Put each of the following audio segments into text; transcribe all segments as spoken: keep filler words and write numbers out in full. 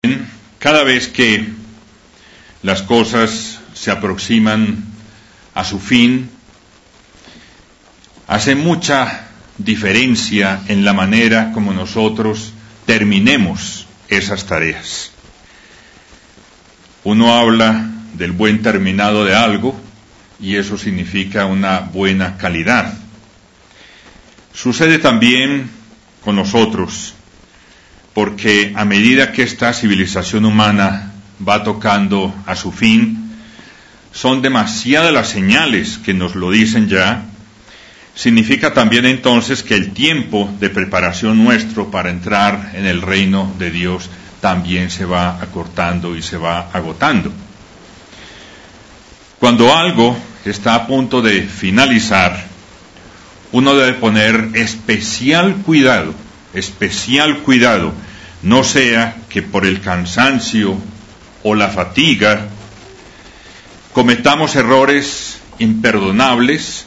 Cada vez que las cosas se aproximan a su fin, hace mucha diferencia en la manera como nosotros terminemos esas tareas. Uno habla del buen terminado de algo y eso significa una buena calidad. Sucede también con nosotros, porque a medida que esta civilización humana va tocando a su fin, son demasiadas las señales que nos lo dicen ya. Significa también entonces que el tiempo de preparación nuestro para entrar en el reino de Dios también se va acortando y se va agotando. Cuando algo está a punto de finalizar, uno debe poner especial cuidado, especial cuidado, no sea que por el cansancio o la fatiga cometamos errores imperdonables,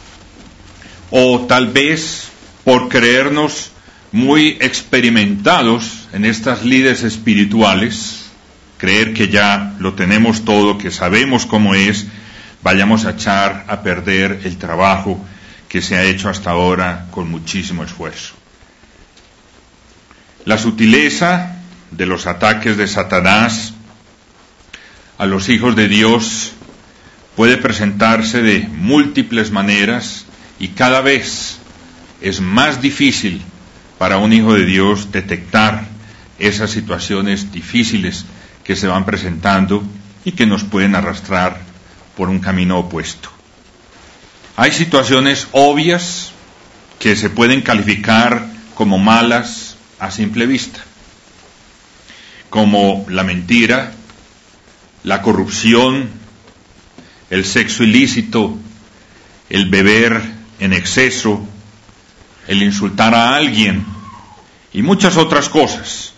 o tal vez por creernos muy experimentados en estas lides espirituales, creer que ya lo tenemos todo, que sabemos cómo es, vayamos a echar a perder el trabajo que se ha hecho hasta ahora con muchísimo esfuerzo. La sutileza de los ataques de Satanás a los hijos de Dios puede presentarse de múltiples maneras y cada vez es más difícil para un hijo de Dios detectar esas situaciones difíciles que se van presentando y que nos pueden arrastrar por un camino opuesto. Hay situaciones obvias que se pueden calificar como malas a simple vista, como la mentira, la corrupción, el sexo ilícito, el beber en exceso, el insultar a alguien y muchas otras cosas.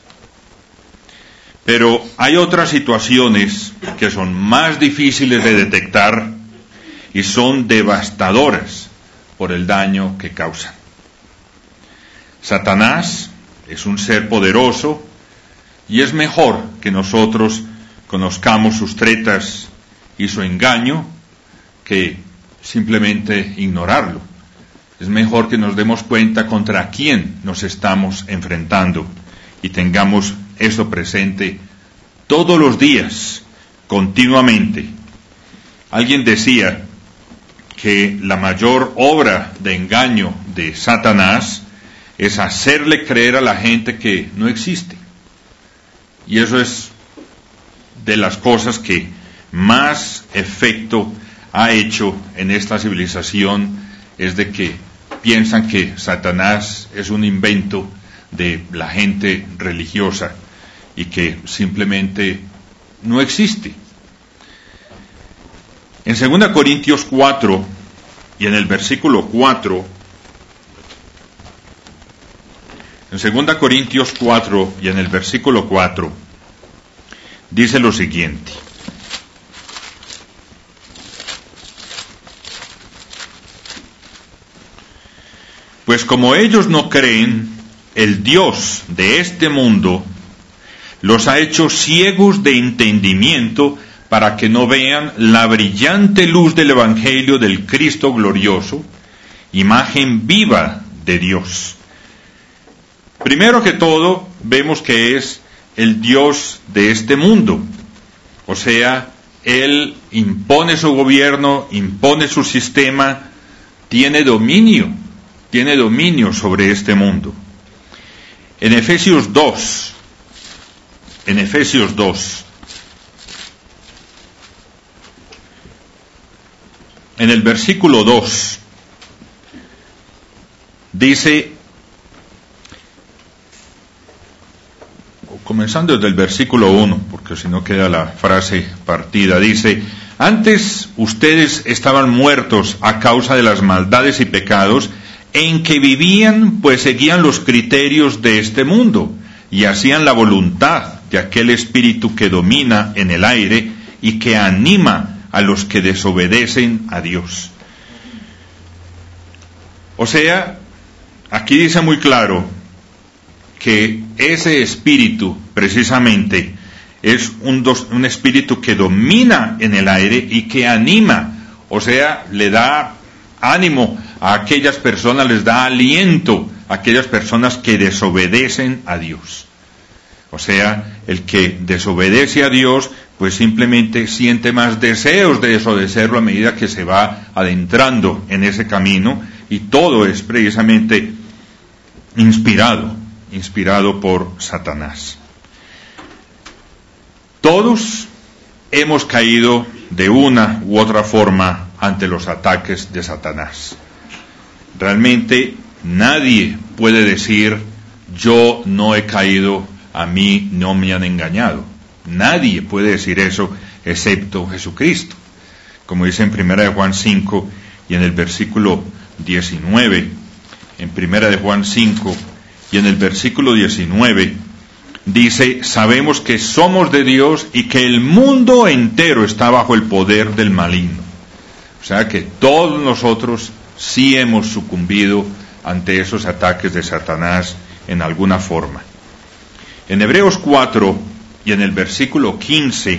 Pero hay otras situaciones que son más difíciles de detectar y son devastadoras por el daño que causan. Satanás es un ser poderoso y es mejor que nosotros conozcamos sus tretas y su engaño que simplemente ignorarlo. Es mejor que nos demos cuenta contra quién nos estamos enfrentando y tengamos eso presente todos los días, continuamente. Alguien decía que la mayor obra de engaño de Satanás es hacerle creer a la gente que no existe. Y eso es de las cosas que más efecto ha hecho en esta civilización, es de que piensan que Satanás es un invento de la gente religiosa y que simplemente no existe. En segunda Corintios cuatro y en el versículo cuatro, en segunda Corintios cuatro y en el versículo cuatro, dice lo siguiente: pues como ellos no creen, el Dios de este mundo los ha hecho ciegos de entendimiento para que no vean la brillante luz del Evangelio del Cristo glorioso, imagen viva de Dios. Primero que todo, vemos que es el Dios de este mundo. O sea, Él impone su gobierno, impone su sistema, tiene dominio, tiene dominio sobre este mundo. En Efesios dos, en Efesios dos, en el versículo dos, dice, comenzando desde el versículo uno, porque si no queda la frase partida, dice: antes ustedes estaban muertos a causa de las maldades y pecados en que vivían, pues seguían los criterios de este mundo y hacían la voluntad de aquel espíritu que domina en el aire y que anima a los que desobedecen a Dios. O sea, aquí dice muy claro que ese espíritu precisamente es un, dos, un espíritu que domina en el aire y que anima, o sea, le da ánimo a aquellas personas, les da aliento a aquellas personas que desobedecen a Dios. O sea, el que desobedece a Dios, pues simplemente siente más deseos de desobedecerlo a medida que se va adentrando en ese camino, y todo es precisamente inspirado, inspirado por Satanás. Todos hemos caído de una u otra forma ante los ataques de Satanás. Realmente nadie puede decir, yo no he caído, a mí no me han engañado. Nadie puede decir eso excepto Jesucristo. Como dice en Primera de Juan cinco y en el versículo diecinueve, en Primera de Juan cinco y en el versículo diecinueve, dice, sabemos que somos de Dios y que el mundo entero está bajo el poder del maligno. O sea que todos nosotros sí hemos sucumbido ante esos ataques de Satanás en alguna forma. En Hebreos cuatro y en el versículo quince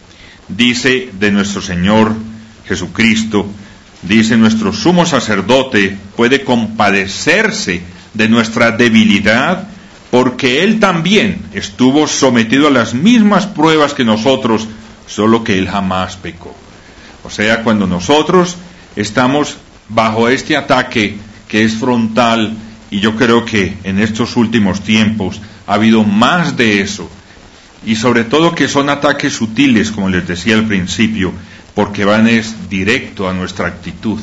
dice de nuestro Señor Jesucristo, dice, nuestro sumo sacerdote puede compadecerse de nuestra debilidad, porque Él también estuvo sometido a las mismas pruebas que nosotros, solo que Él jamás pecó. O sea, cuando nosotros estamos bajo este ataque que es frontal, y yo creo que en estos últimos tiempos ha habido más de eso, y sobre todo que son ataques sutiles, como les decía al principio, porque van es directo a nuestra actitud,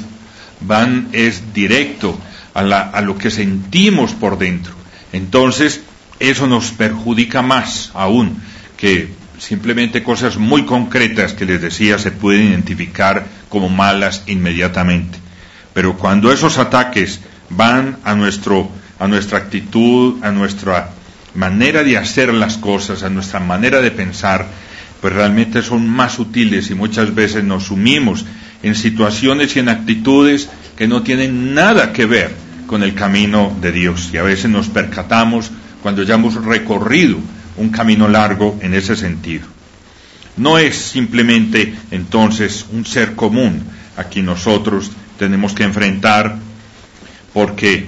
van es directo a, la, a lo que sentimos por dentro. Entonces, eso nos perjudica más aún que simplemente cosas muy concretas que les decía se pueden identificar como malas inmediatamente. Pero cuando esos ataques van a nuestro, a nuestra actitud, a nuestra manera de hacer las cosas, a nuestra manera de pensar, pues realmente son más sutiles y muchas veces nos sumimos en situaciones y en actitudes que no tienen nada que ver con el camino de Dios, y a veces nos percatamos cuando ya hemos recorrido un camino largo en ese sentido. No es simplemente entonces un ser común a quien nosotros tenemos que enfrentar, porque,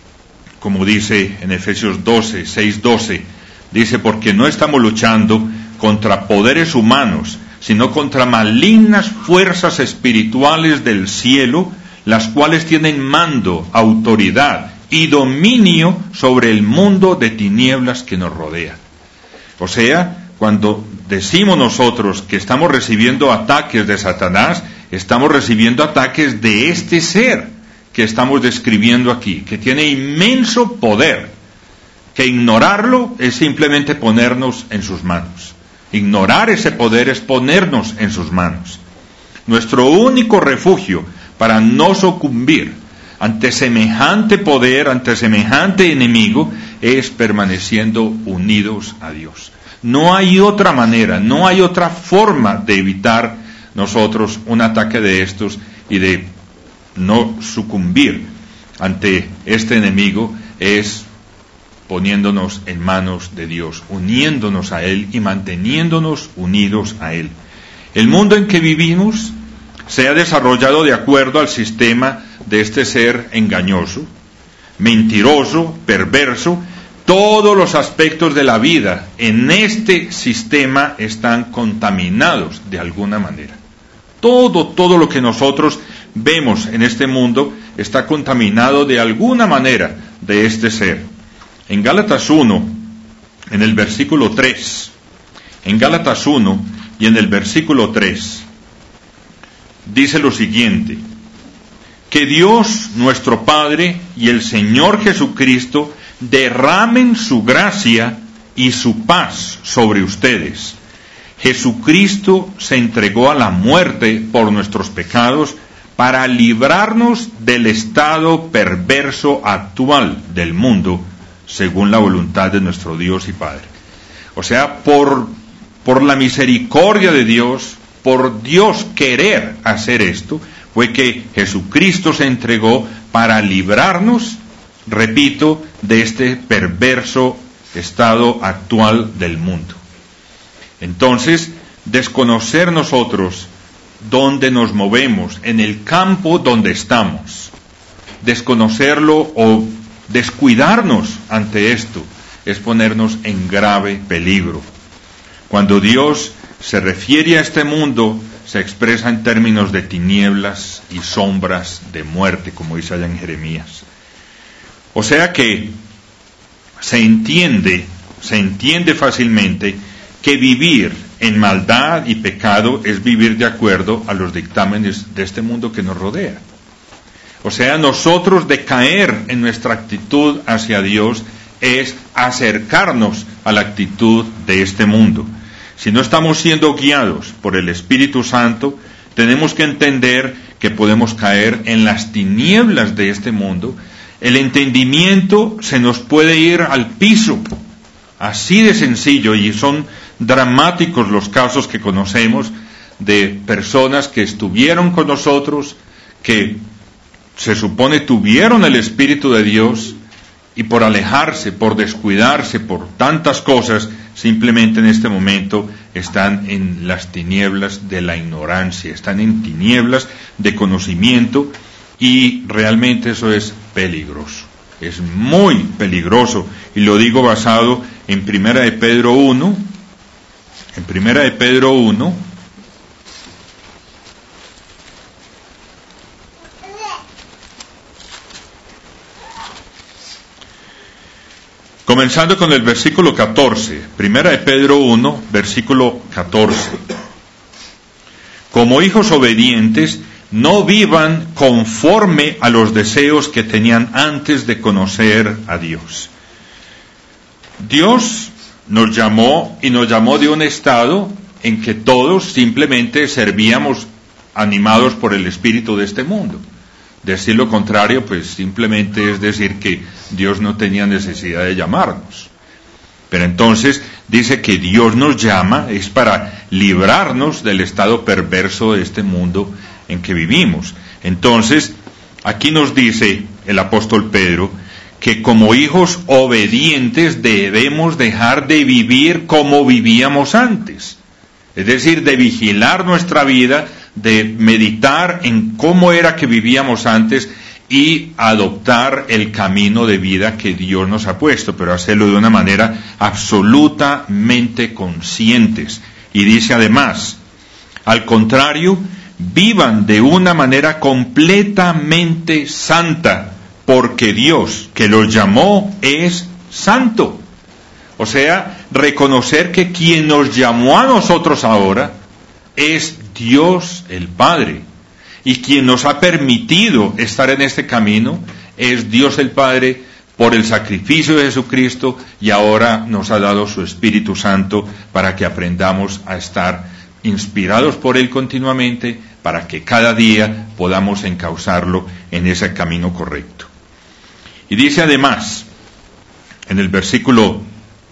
como dice en Efesios doce, seis, doce, dice, porque no estamos luchando contra poderes humanos, sino contra malignas fuerzas espirituales del cielo, las cuales tienen mando, autoridad y dominio sobre el mundo de tinieblas que nos rodea. O sea, cuando decimos nosotros que estamos recibiendo ataques de Satanás, estamos recibiendo ataques de este ser que estamos describiendo aquí, que tiene inmenso poder, que ignorarlo es simplemente ponernos en sus manos. Ignorar ese poder es ponernos en sus manos. Nuestro único refugio para no sucumbir ante semejante poder, ante semejante enemigo, es permaneciendo unidos a Dios. No hay otra manera, no hay otra forma de evitar nosotros un ataque de estos y de no sucumbir ante este enemigo, es poniéndonos en manos de Dios, uniéndonos a Él y manteniéndonos unidos a Él. El mundo en que vivimos se ha desarrollado de acuerdo al sistema de este ser engañoso, mentiroso, perverso. Todos los aspectos de la vida en este sistema están contaminados de alguna manera. Todo, todo lo que nosotros vemos en este mundo está contaminado de alguna manera de este ser. En Gálatas uno, en el versículo tres, en Gálatas uno y en el versículo tres, dice lo siguiente: que Dios nuestro Padre y el Señor Jesucristo derramen su gracia y su paz sobre ustedes. Jesucristo se entregó a la muerte por nuestros pecados para librarnos del estado perverso actual del mundo, según la voluntad de nuestro Dios y Padre. O sea, por, por la misericordia de Dios, por Dios querer hacer esto, fue que Jesucristo se entregó para librarnos, repito, de este perverso estado actual del mundo. Entonces, desconocer nosotros dónde nos movemos, en el campo donde estamos, desconocerlo o descuidarnos ante esto, es ponernos en grave peligro. Cuando Dios se refiere a este mundo, se expresa en términos de tinieblas y sombras de muerte, como dice allá en Jeremías. O sea que se entiende, se entiende fácilmente que vivir en maldad y pecado es vivir de acuerdo a los dictámenes de este mundo que nos rodea. O sea, nosotros decaer en nuestra actitud hacia Dios es acercarnos a la actitud de este mundo. Si no estamos siendo guiados por el Espíritu Santo, tenemos que entender que podemos caer en las tinieblas de este mundo. El entendimiento se nos puede ir al piso, así de sencillo, y son dramáticos los casos que conocemos de personas que estuvieron con nosotros, que se supone tuvieron el Espíritu de Dios, y por alejarse, por descuidarse, por tantas cosas, simplemente en este momento están en las tinieblas de la ignorancia, están en tinieblas de conocimiento, y realmente eso es peligroso, es muy peligroso, y lo digo basado en Primera de Pedro uno, en Primera de Pedro uno, comenzando con el versículo catorce, Primera de Pedro uno, versículo catorce. Como hijos obedientes, no vivan conforme a los deseos que tenían antes de conocer a Dios. Dios nos llamó y nos llamó de un estado en que todos simplemente servíamos animados por el espíritu de este mundo. Decir lo contrario, pues simplemente es decir que Dios no tenía necesidad de llamarnos. Pero entonces dice que Dios nos llama es para librarnos del estado perverso de este mundo en que vivimos. Entonces, aquí nos dice el apóstol Pedro que como hijos obedientes debemos dejar de vivir como vivíamos antes. Es decir, de vigilar nuestra vida, de meditar en cómo era que vivíamos antes y adoptar el camino de vida que Dios nos ha puesto, pero hacerlo de una manera absolutamente conscientes. Y dice además, al contrario, vivan de una manera completamente santa, porque Dios que los llamó es santo. O sea, reconocer que quien nos llamó a nosotros ahora es Dios el Padre, y quien nos ha permitido estar en este camino es Dios el Padre por el sacrificio de Jesucristo, y ahora nos ha dado su Espíritu Santo para que aprendamos a estar inspirados por Él continuamente, para que cada día podamos encauzarlo en ese camino correcto. Y dice además, en el versículo,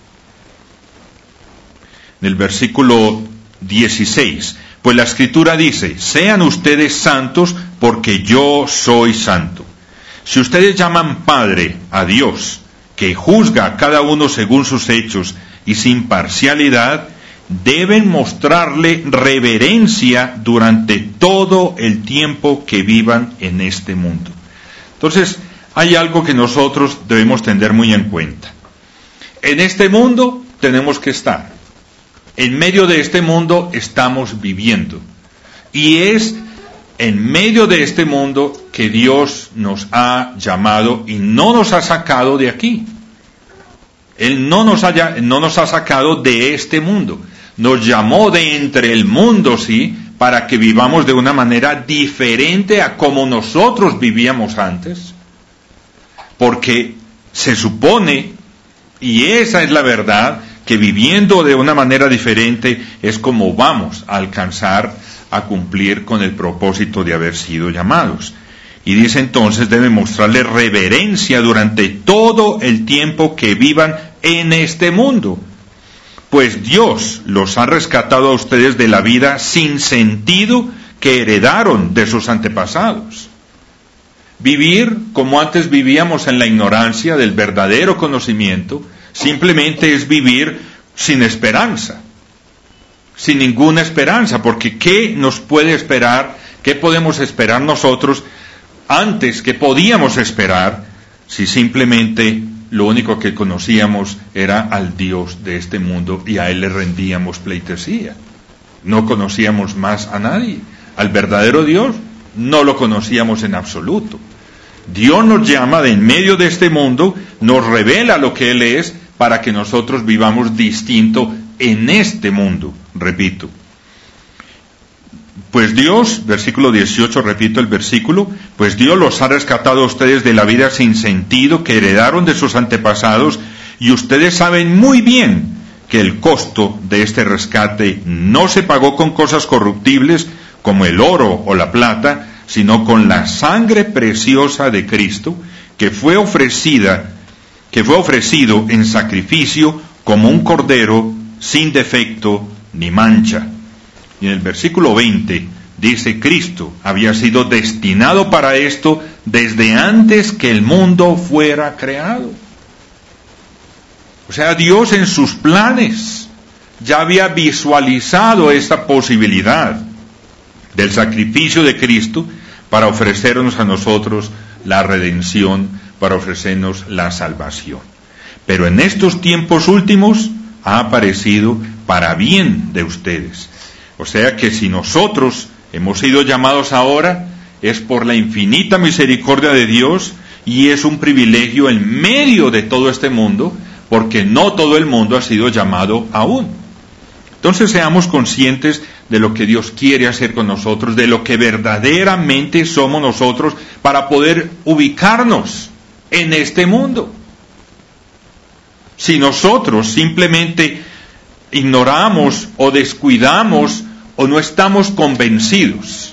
en el versículo dieciséis, pues la Escritura dice, sean ustedes santos porque yo soy santo. Si ustedes llaman Padre a Dios, que juzga a cada uno según sus hechos y sin parcialidad, deben mostrarle reverencia durante todo el tiempo que vivan en este mundo. Entonces, hay algo que nosotros debemos tener muy en cuenta. En este mundo tenemos que estar. En medio de este mundo estamos viviendo. Y es en medio de este mundo que Dios nos ha llamado y no nos ha sacado de aquí. Él no nos, haya, no nos ha sacado de este mundo. Nos llamó de entre el mundo, sí, para que vivamos de una manera diferente a como nosotros vivíamos antes. Porque se supone, y esa es la verdad, que viviendo de una manera diferente es como vamos a alcanzar a cumplir con el propósito de haber sido llamados. Y dice entonces, deben mostrarle reverencia durante todo el tiempo que vivan en este mundo, pues Dios los ha rescatado a ustedes de la vida sin sentido que heredaron de sus antepasados. Vivir como antes vivíamos en la ignorancia del verdadero conocimiento simplemente es vivir sin esperanza, sin ninguna esperanza, porque ¿qué nos puede esperar? ¿Qué podemos esperar nosotros antes que podíamos esperar si simplemente lo único que conocíamos era al Dios de este mundo y a Él le rendíamos pleitesía? No conocíamos más a nadie. Al verdadero Dios no lo conocíamos en absoluto. Dios nos llama de en medio de este mundo, nos revela lo que Él es para que nosotros vivamos distinto en este mundo, repito. Pues Dios, versículo dieciocho, repito el versículo, pues Dios los ha rescatado a ustedes de la vida sin sentido que heredaron de sus antepasados, y ustedes saben muy bien que el costo de este rescate no se pagó con cosas corruptibles como el oro o la plata, sino con la sangre preciosa de Cristo, que fue ofrecida, que fue ofrecido en sacrificio como un cordero sin defecto ni mancha. Y en el versículo veinte dice, Cristo había sido destinado para esto desde antes que el mundo fuera creado. O sea, Dios en sus planes ya había visualizado esta posibilidad del sacrificio de Cristo para ofrecernos a nosotros la redención, para ofrecernos la salvación. Pero en estos tiempos últimos ha aparecido para bien de ustedes. O sea que si nosotros hemos sido llamados ahora, es por la infinita misericordia de Dios, y es un privilegio en medio de todo este mundo, porque no todo el mundo ha sido llamado aún. Entonces seamos conscientes de lo que Dios quiere hacer con nosotros, de lo que verdaderamente somos nosotros, para poder ubicarnos en este mundo. Si nosotros simplemente ignoramos o descuidamos o no estamos convencidos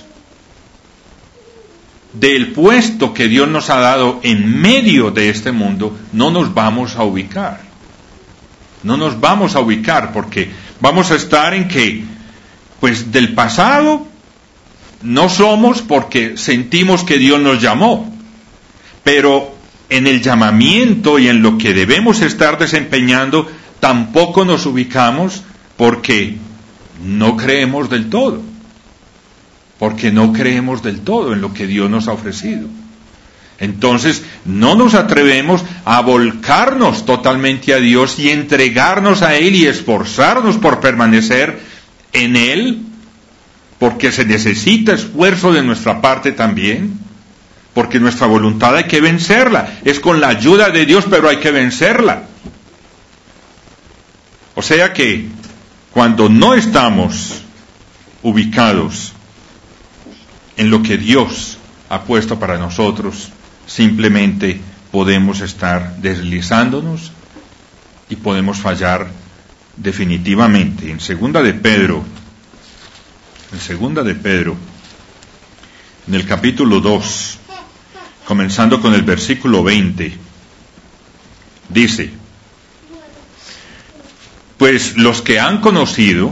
del puesto que Dios nos ha dado en medio de este mundo, no nos vamos a ubicar. No nos vamos a ubicar porque vamos a estar en que, pues del pasado no somos porque sentimos que Dios nos llamó, pero en el llamamiento y en lo que debemos estar desempeñando tampoco nos ubicamos porque no creemos del todo, porque no creemos del todo en lo que Dios nos ha ofrecido. Entonces no nos atrevemos a volcarnos totalmente a Dios y entregarnos a Él y esforzarnos por permanecer en Él, porque se necesita esfuerzo de nuestra parte también, porque nuestra voluntad hay que vencerla, es con la ayuda de Dios, pero hay que vencerla. O sea que cuando no estamos ubicados en lo que Dios ha puesto para nosotros, simplemente podemos estar deslizándonos y podemos fallar definitivamente. En segunda de Pedro, en segunda de Pedro, en el capítulo dos, comenzando con el versículo veinte, dice, pues los que han conocido,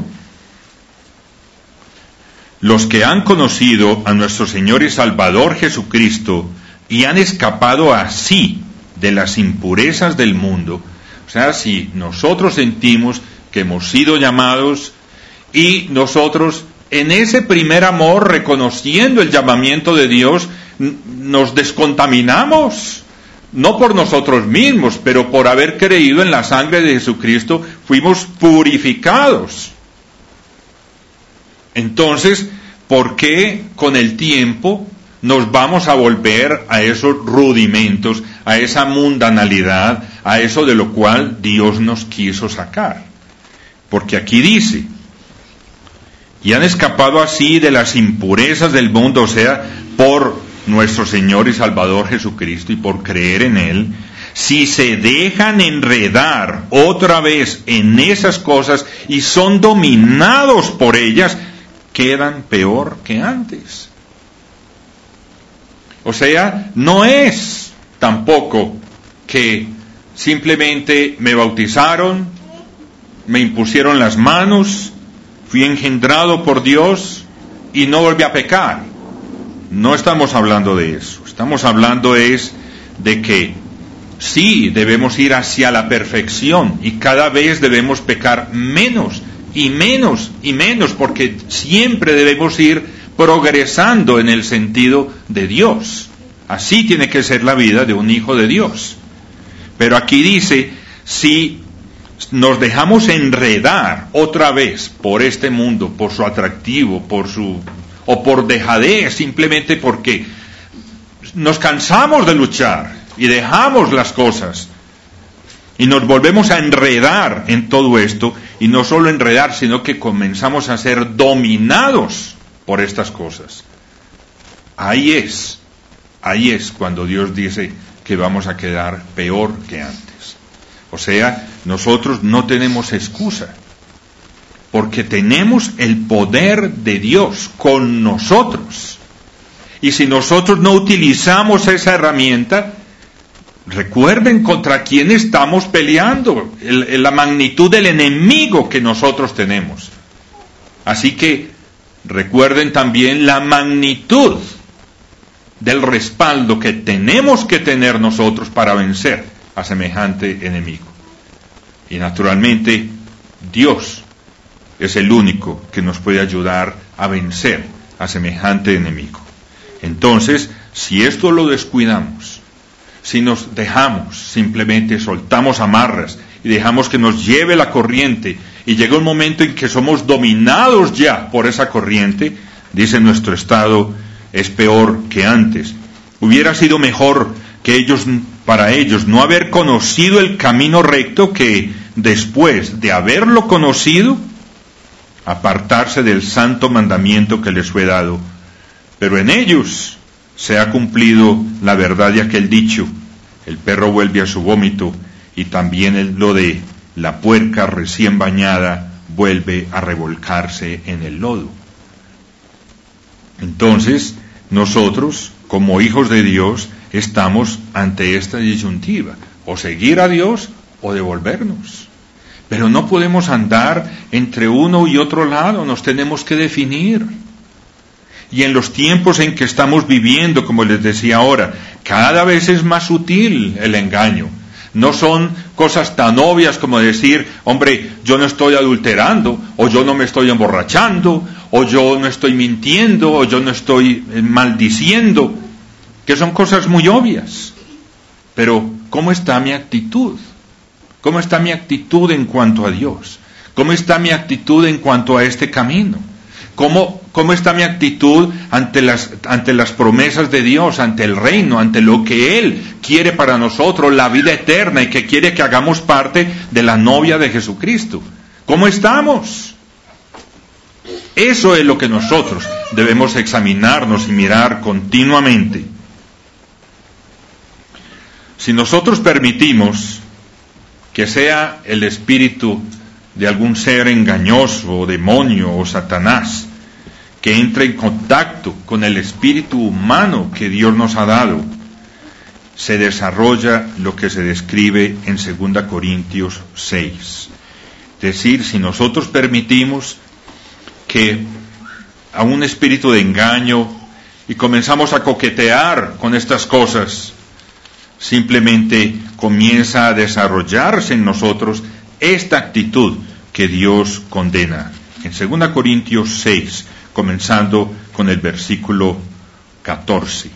los que han conocido a nuestro Señor y Salvador Jesucristo y han escapado así de las impurezas del mundo, o sea, si nosotros sentimos que hemos sido llamados y nosotros en ese primer amor, reconociendo el llamamiento de Dios, nos descontaminamos, no por nosotros mismos, pero por haber creído en la sangre de Jesucristo, fuimos purificados. Entonces, ¿por qué con el tiempo nos vamos a volver a esos rudimentos, a esa mundanalidad, a eso de lo cual Dios nos quiso sacar? Porque aquí dice, y han escapado así de las impurezas del mundo, o sea, por nuestro Señor y Salvador Jesucristo y por creer en Él. Si se dejan enredar otra vez en esas cosas y son dominados por ellas, quedan peor que antes. O sea, no es tampoco que simplemente me bautizaron, me impusieron las manos, fui engendrado por Dios y no volví a pecar. No estamos hablando de eso. Estamos hablando es de que Sí, debemos ir hacia la perfección y cada vez debemos pecar menos y menos y menos, porque siempre debemos ir progresando en el sentido de Dios. Así tiene que ser la vida de un hijo de Dios. Pero aquí dice, si nos dejamos enredar otra vez por este mundo, por su atractivo, por su o por dejadez, simplemente porque nos cansamos de luchar y dejamos las cosas y nos volvemos a enredar en todo esto, y no solo enredar, sino que comenzamos a ser dominados por estas cosas. Ahí es, ahí es cuando Dios dice que vamos a quedar peor que antes. O sea, nosotros no tenemos excusa, porque tenemos el poder de Dios con nosotros. Y si nosotros no utilizamos esa herramienta, recuerden contra quién estamos peleando, el, el, la magnitud del enemigo que nosotros tenemos. Así que recuerden también la magnitud del respaldo que tenemos que tener nosotros para vencer a semejante enemigo. Y naturalmente, Dios es el único que nos puede ayudar a vencer a semejante enemigo. Entonces, si esto lo descuidamos, si nos dejamos, simplemente soltamos amarras y dejamos que nos lleve la corriente, y llega un momento en que somos dominados ya por esa corriente, dice nuestro estado es peor que antes. Hubiera sido mejor que ellos, para ellos, no haber conocido el camino recto, que después de haberlo conocido, apartarse del santo mandamiento que les fue dado. Pero en ellos se ha cumplido la verdad de aquel dicho: el perro vuelve a su vómito, y también el, lo de la puerca recién bañada vuelve a revolcarse en el lodo. Entonces, nosotros, como hijos de Dios, estamos ante esta disyuntiva: o seguir a Dios o devolvernos. Pero no podemos andar entre uno y otro lado, nos tenemos que definir. Y en los tiempos en que estamos viviendo, como les decía ahora, cada vez es más sutil el engaño. No son cosas tan obvias como decir, hombre, yo no estoy adulterando, o yo no me estoy emborrachando, o yo no estoy mintiendo, o yo no estoy maldiciendo, que son cosas muy obvias. Pero, ¿cómo está mi actitud? ¿Cómo está mi actitud en cuanto a Dios? ¿Cómo está mi actitud en cuanto a este camino? ¿Cómo, cómo está mi actitud ante las, ante las promesas de Dios, ante el reino, ante lo que Él quiere para nosotros, la vida eterna, y que quiere que hagamos parte de la novia de Jesucristo? ¿Cómo estamos? Eso es lo que nosotros debemos examinarnos y mirar continuamente. Si nosotros permitimos que sea el espíritu de algún ser engañoso, o demonio, o Satanás, que entre en contacto con el espíritu humano que Dios nos ha dado, se desarrolla lo que se describe en segunda Corintios seis. Es decir, si nosotros permitimos que a un espíritu de engaño y comenzamos a coquetear con estas cosas, simplemente comienza a desarrollarse en nosotros esta actitud que Dios condena. En segunda Corintios seis, comenzando con el versículo catorce.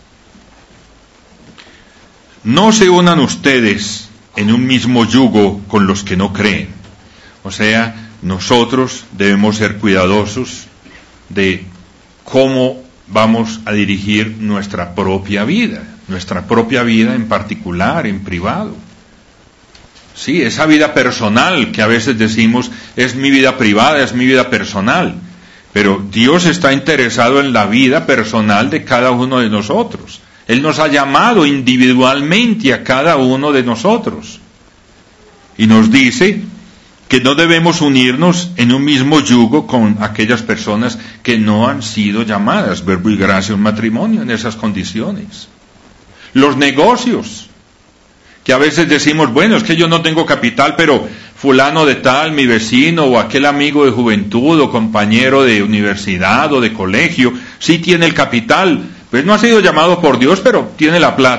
No se unan ustedes en un mismo yugo con los que no creen. O sea, nosotros debemos ser cuidadosos de cómo vamos a dirigir nuestra propia vida, nuestra propia vida en particular, en privado. Sí, esa vida personal que a veces decimos es mi vida privada, es mi vida personal, pero Dios está interesado en la vida personal de cada uno de nosotros. Él nos ha llamado individualmente a cada uno de nosotros y nos dice que no debemos unirnos en un mismo yugo con aquellas personas que no han sido llamadas, verbo y gracia, un matrimonio en esas condiciones. Los negocios, que a veces decimos, bueno, es que yo no tengo capital, pero fulano de tal, mi vecino, o aquel amigo de juventud, o compañero de universidad, o de colegio, sí tiene el capital, pues no ha sido llamado por Dios, pero tiene la plata,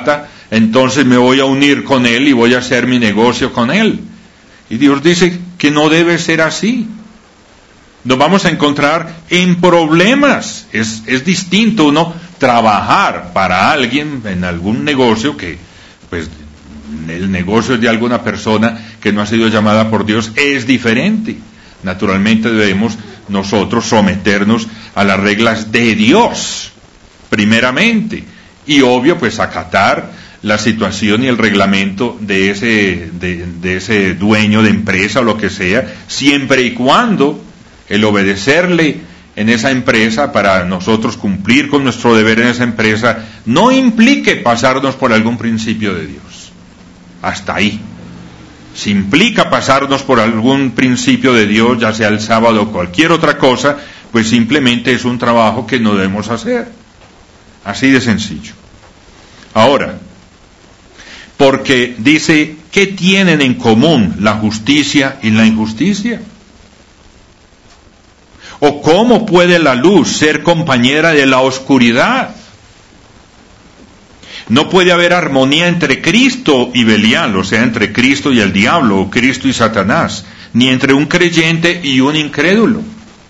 entonces me voy a unir con él y voy a hacer mi negocio con él. Y Dios dice que no debe ser así. Nos vamos a encontrar en problemas. Es, es distinto uno trabajar para alguien en algún negocio que, pues, el negocio es de alguna persona que no ha sido llamada por Dios, es diferente. Naturalmente debemos nosotros someternos a las reglas de Dios, primeramente, y obvio, pues, acatar la situación y el reglamento de ese, de, de ese dueño de empresa o lo que sea, siempre y cuando el obedecerle en esa empresa para nosotros cumplir con nuestro deber en esa empresa no implique pasarnos por algún principio de Dios. Hasta ahí. Si implica pasarnos por algún principio de Dios, ya sea el sábado o cualquier otra cosa, pues simplemente es un trabajo que no debemos hacer. Así de sencillo. Ahora, porque dice, ¿qué tienen en común la justicia y la injusticia? ¿O cómo puede la luz ser compañera de la oscuridad? No puede haber armonía entre Cristo y Belial, o sea, entre Cristo y el diablo, o Cristo y Satanás, ni entre un creyente y un incrédulo.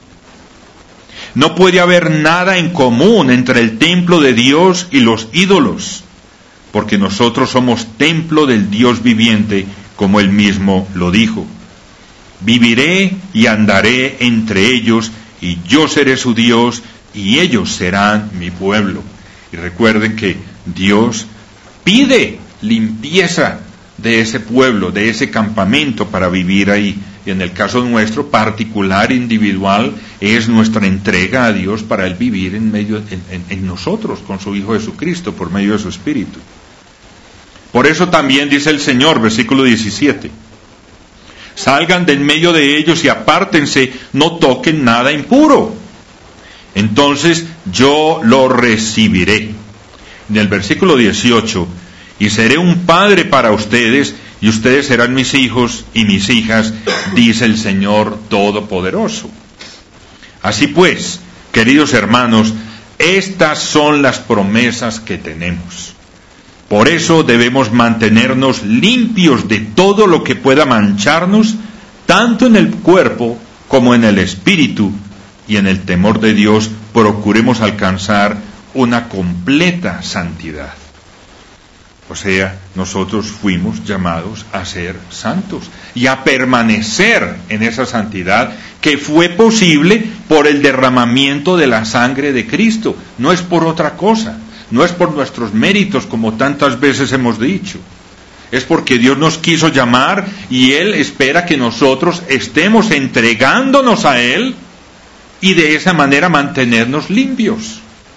No puede haber nada en común entre el templo de Dios y los ídolos, porque nosotros somos templo del Dios viviente, como Él mismo lo dijo. Viviré y andaré entre ellos, y yo seré su Dios, y ellos serán mi pueblo. Y recuerden que Dios pide limpieza de ese pueblo, de ese campamento para vivir ahí. Y en el caso nuestro, particular, individual, es nuestra entrega a Dios para Él vivir en medio, en, en, en nosotros, con su Hijo Jesucristo, por medio de su Espíritu. Por eso también dice el Señor, versículo diecisiete, salgan del medio de ellos y apártense, no toquen nada impuro. Entonces yo lo recibiré. En el versículo dieciocho, y seré un padre para ustedes, y ustedes serán mis hijos y mis hijas, dice el Señor Todopoderoso. Así pues, queridos hermanos, estas son las promesas que tenemos. Por eso debemos mantenernos limpios de todo lo que pueda mancharnos, tanto en el cuerpo como en el espíritu, y en el temor de Dios procuremos alcanzar una completa santidad. O sea, nosotros fuimos llamados a ser santos y a permanecer en esa santidad que fue posible por el derramamiento de la sangre de Cristo. No es por otra cosa, no es por nuestros méritos como tantas veces hemos dicho. Es porque Dios nos quiso llamar y Él espera que nosotros estemos entregándonos a Él y de esa manera mantenernos limpios.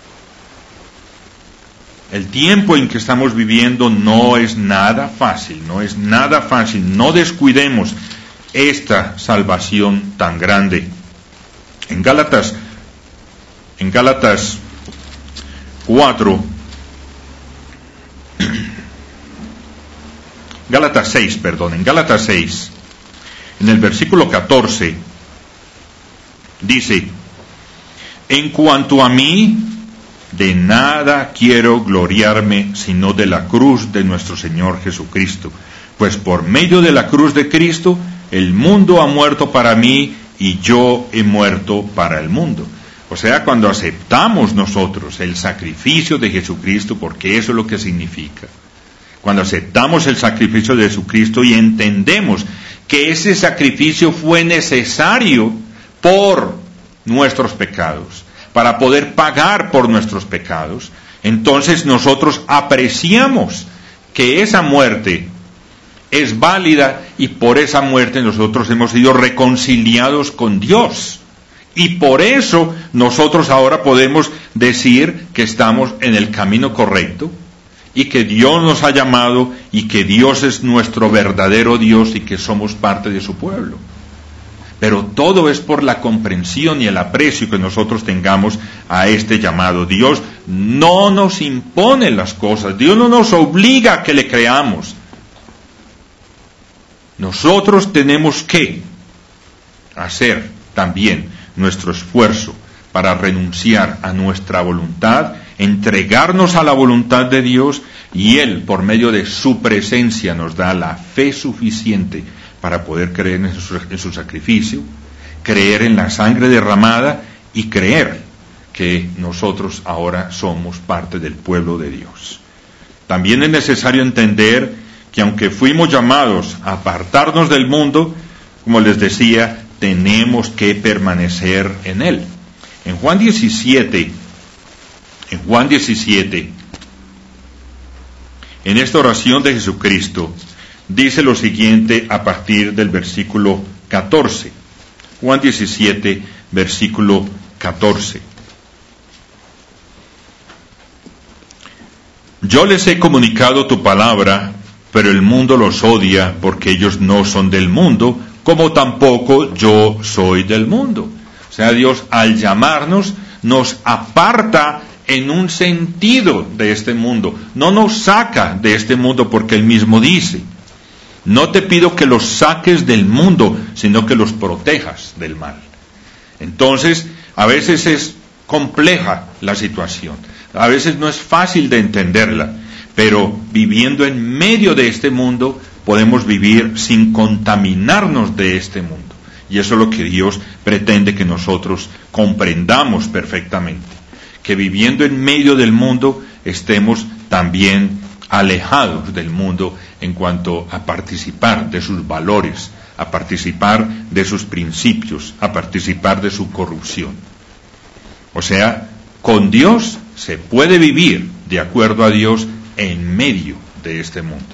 El tiempo en que estamos viviendo no es nada fácil, no es nada fácil. No descuidemos esta salvación tan grande. En Gálatas, en Gálatas cuatro, Gálatas seis, perdón, en Gálatas seis, en el versículo catorce, dice, en cuanto a mí, de nada quiero gloriarme sino de la cruz de nuestro Señor Jesucristo, pues por medio de la cruz de Cristo el mundo ha muerto para mí y yo he muerto para el mundo. O sea, cuando aceptamos nosotros el sacrificio de Jesucristo, porque eso es lo que significa, cuando aceptamos el sacrificio de Jesucristo y entendemos que ese sacrificio fue necesario por nuestros pecados, para poder pagar por nuestros pecados, entonces nosotros apreciamos que esa muerte es válida y por esa muerte nosotros hemos sido reconciliados con Dios. Y por eso nosotros ahora podemos decir que estamos en el camino correcto y que Dios nos ha llamado y que Dios es nuestro verdadero Dios y que somos parte de su pueblo. Pero todo es por la comprensión y el aprecio que nosotros tengamos a este llamado. Dios no nos impone las cosas, Dios no nos obliga a que le creamos. Nosotros tenemos que hacer también nuestro esfuerzo para renunciar a nuestra voluntad entregarnos a la voluntad de Dios, y Él, por medio de su presencia, nos da la fe suficiente para poder creer en su, en su sacrificio, creer en la sangre derramada y creer que nosotros ahora somos parte del pueblo de Dios. También es necesario entender que aunque fuimos llamados a apartarnos del mundo, como les decía, tenemos que permanecer en Él. En Juan diecisiete, en Juan diecisiete, en esta oración de Jesucristo, dice lo siguiente a partir del versículo catorce. Juan diecisiete, versículo catorce. Yo les he comunicado tu palabra, pero el mundo los odia porque ellos no son del mundo, como tampoco yo soy del mundo. O sea, Dios al llamarnos nos aparta en un sentido de este mundo, no nos saca de este mundo, porque Él mismo dice: no te pido que los saques del mundo, sino que los protejas del mal. Entonces, a veces es compleja la situación, a veces no es fácil de entenderla, pero viviendo en medio de este mundo podemos vivir sin contaminarnos de este mundo. Y eso es lo que Dios pretende que nosotros comprendamos perfectamente, que viviendo en medio del mundo estemos también alejados del mundo en cuanto a participar de sus valores, a participar de sus principios, a participar de su corrupción. O sea, con Dios se puede vivir de acuerdo a Dios en medio de este mundo.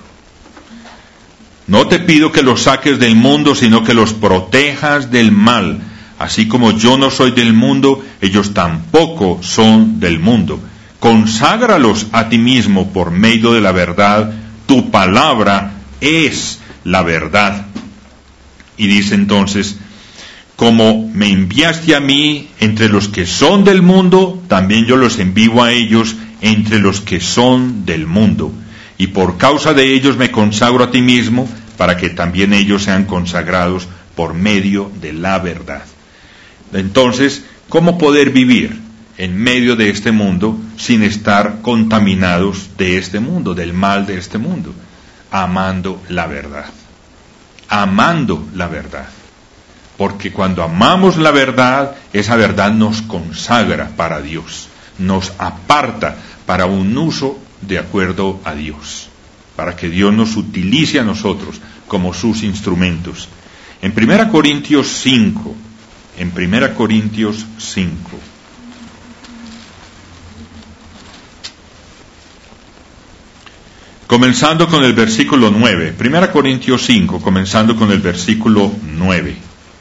No te pido que los saques del mundo, sino que los protejas del mal. Así como yo no soy del mundo, ellos tampoco son del mundo. Conságralos a ti mismo por medio de la verdad. Tu palabra es la verdad. Y dice entonces: como me enviaste a mí entre los que son del mundo, también yo los envío a ellos entre los que son del mundo. Y por causa de ellos me consagro a ti mismo, para que también ellos sean consagrados por medio de la verdad. Entonces, ¿cómo poder vivir en medio de este mundo sin estar contaminados de este mundo, del mal de este mundo? Amando la verdad. Amando la verdad. Porque cuando amamos la verdad, esa verdad nos consagra para Dios, nos aparta para un uso de acuerdo a Dios, para que Dios nos utilice a nosotros como sus instrumentos. En primera Corintios cinco, en primera Corintios cinco, comenzando con el versículo nueve, primera Corintios cinco, comenzando con el versículo nueve.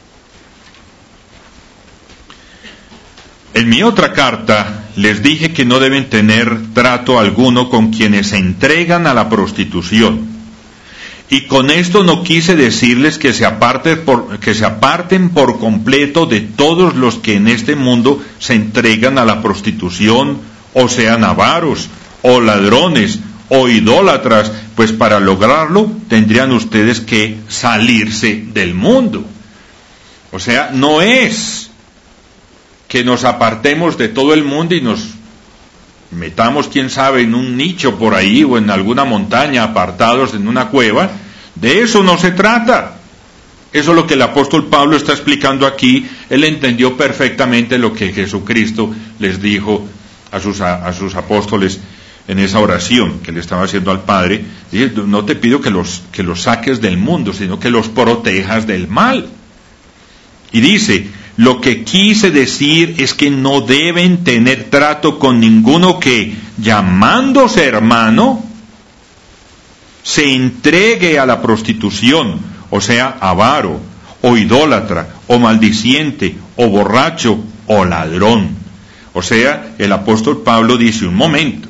En mi otra carta les dije que no deben tener trato alguno con quienes se entregan a la prostitución. Y con esto no quise decirles que se aparten por, que se aparten por completo de todos los que en este mundo se entregan a la prostitución, o sean avaros, o ladrones, o idólatras, pues para lograrlo tendrían ustedes que salirse del mundo. O sea, no es que nos apartemos de todo el mundo y nos metamos, quién sabe, en un nicho por ahí o en alguna montaña, apartados en una cueva. De eso no se trata. Eso es lo que el apóstol Pablo está explicando aquí. Él entendió perfectamente lo que Jesucristo les dijo a sus, a, a sus apóstoles en esa oración que le estaba haciendo al Padre. Dice: no te pido que los, que los saques del mundo, sino que los protejas del mal. Y dice: lo que quise decir es que no deben tener trato con ninguno que, llamándose hermano, se entregue a la prostitución, o sea, avaro, o idólatra, o maldiciente, o borracho, o ladrón. O sea, el apóstol Pablo dice: un momento,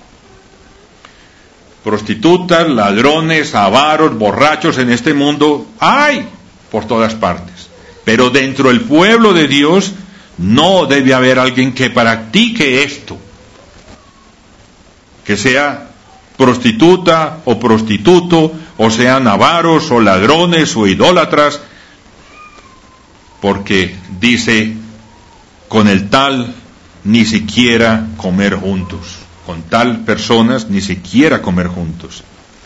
prostitutas, ladrones, avaros, borrachos en este mundo hay por todas partes. Pero dentro del pueblo de Dios no debe haber alguien que practique esto, que sea prostituta o prostituto, o sean avaros o ladrones o idólatras, porque dice: con el tal ni siquiera comer juntos. Con tal personas, ni siquiera comer juntos.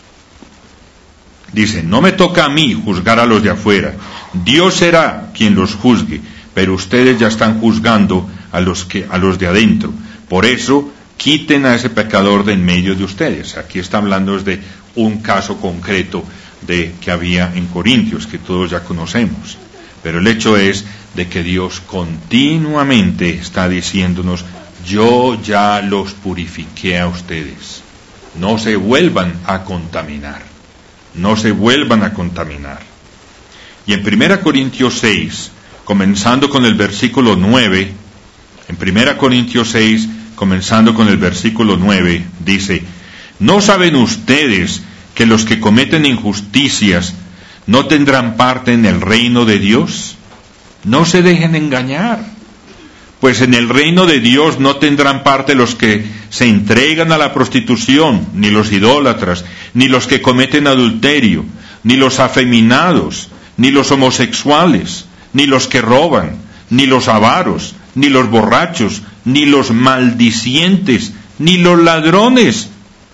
Dice, no me toca a mí juzgar a los de afuera. Dios será quien los juzgue, pero ustedes ya están juzgando a los que, a los de adentro. Por eso, quiten a ese pecador de en medio de ustedes. Aquí está hablando de un caso concreto de que había en Corintios, que todos ya conocemos. Pero el hecho es de que Dios continuamente está diciéndonos, yo ya los purifiqué a ustedes. No se vuelvan a contaminar. No se vuelvan a contaminar. Y en primera Corintios seis, comenzando con el versículo nueve, en primera Corintios seis, comenzando con el versículo nueve, dice, ¿no saben ustedes que los que cometen injusticias no tendrán parte en el reino de Dios? No se dejen engañar, pues en el reino de Dios no tendrán parte los que se entregan a la prostitución, ni los idólatras, ni los que cometen adulterio, ni los afeminados, ni los homosexuales, ni los que roban, ni los avaros, ni los borrachos, ni los maldicientes, ni los ladrones.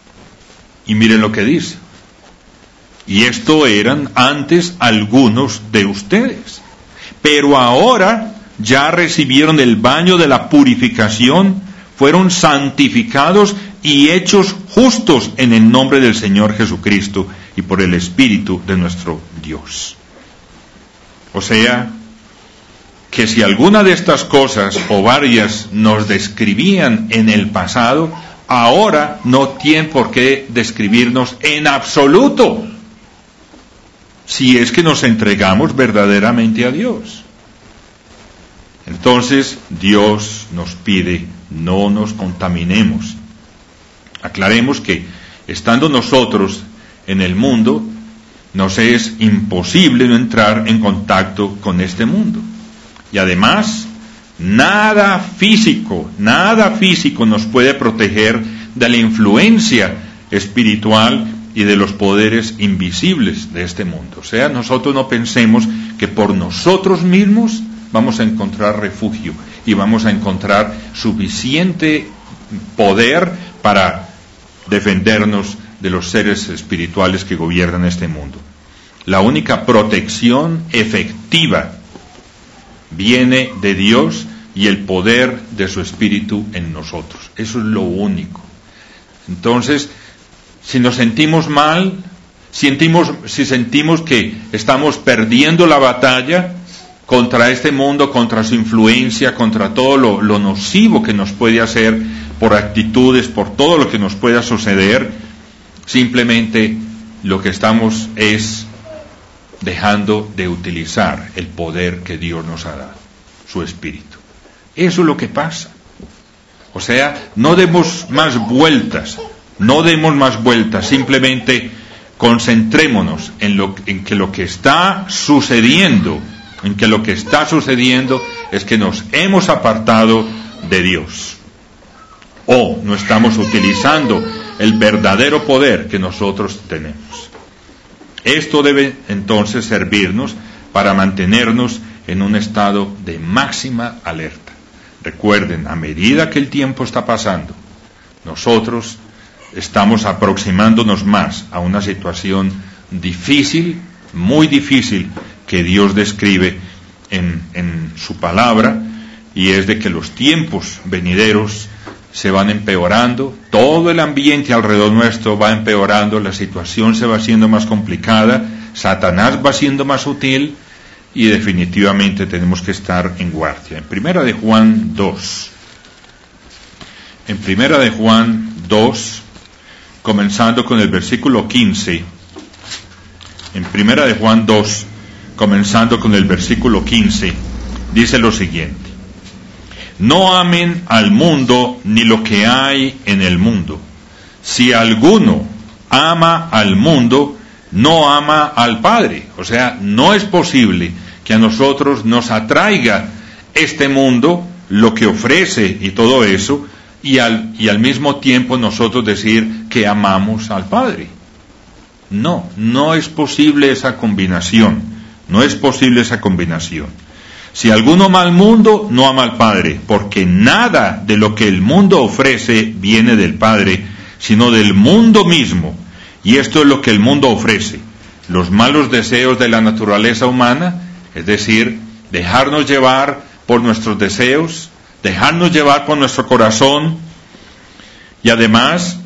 Y miren lo que dice. Y esto eran antes algunos de ustedes. Pero ahora ya recibieron el baño de la purificación, fueron santificados y hechos justos en el nombre del Señor Jesucristo y por el Espíritu de nuestro Dios. O sea, que si alguna de estas cosas o varias nos describían en el pasado, ahora no tienen por qué describirnos en absoluto, si es que nos entregamos verdaderamente a Dios. Entonces Dios nos pide, no nos contaminemos. Aclaremos que estando nosotros en el mundo, nos es imposible no entrar en contacto con este mundo. Y además, nada físico, nada físico nos puede proteger de la influencia espiritual y de los poderes invisibles de este mundo. O sea, nosotros no pensemos que por nosotros mismos vamos a encontrar refugio y vamos a encontrar suficiente poder para defendernos de los seres espirituales que gobiernan este mundo. La única protección efectiva viene de Dios y el poder de su Espíritu en nosotros. Eso es lo único. Entonces, si nos sentimos mal, sentimos, si sentimos que estamos perdiendo la batalla contra este mundo, contra su influencia, contra todo lo, lo nocivo que nos puede hacer por actitudes, por todo lo que nos pueda suceder, simplemente lo que estamos es dejando de utilizar el poder que Dios nos ha dado, su Espíritu. Eso es lo que pasa. O sea, no demos más vueltas, no demos más vueltas, simplemente concentrémonos en, lo, en que lo que está sucediendo, en que lo que está sucediendo es que nos hemos apartado de Dios, o no estamos utilizando el verdadero poder que nosotros tenemos. Esto debe entonces servirnos para mantenernos en un estado de máxima alerta. Recuerden, a medida que el tiempo está pasando, nosotros estamos aproximándonos más a una situación difícil, muy difícil, que Dios describe en, en su palabra, y es de que los tiempos venideros se van empeorando, todo el ambiente alrededor nuestro va empeorando, la situación se va haciendo más complicada, Satanás va siendo más sutil, y definitivamente tenemos que estar en guardia. En Primera de Juan dos, en Primera de Juan dos, comenzando con el versículo quince, en Primera de Juan dos, comenzando con el versículo quince, dice lo siguiente: no amen al mundo ni lo que hay en el mundo. Si alguno ama al mundo, no ama al Padre. O sea, no es posible que a nosotros nos atraiga este mundo, lo que ofrece y todo eso, y al, y al mismo tiempo nosotros decir que amamos al Padre. No, no es posible esa combinación. No es posible esa combinación. Si alguno ama al mundo, no ama al Padre, porque nada de lo que el mundo ofrece viene del Padre, sino del mundo mismo. Y esto es lo que el mundo ofrece: los malos deseos de la naturaleza humana, es decir, dejarnos llevar por nuestros deseos, dejarnos llevar por nuestro corazón, y además,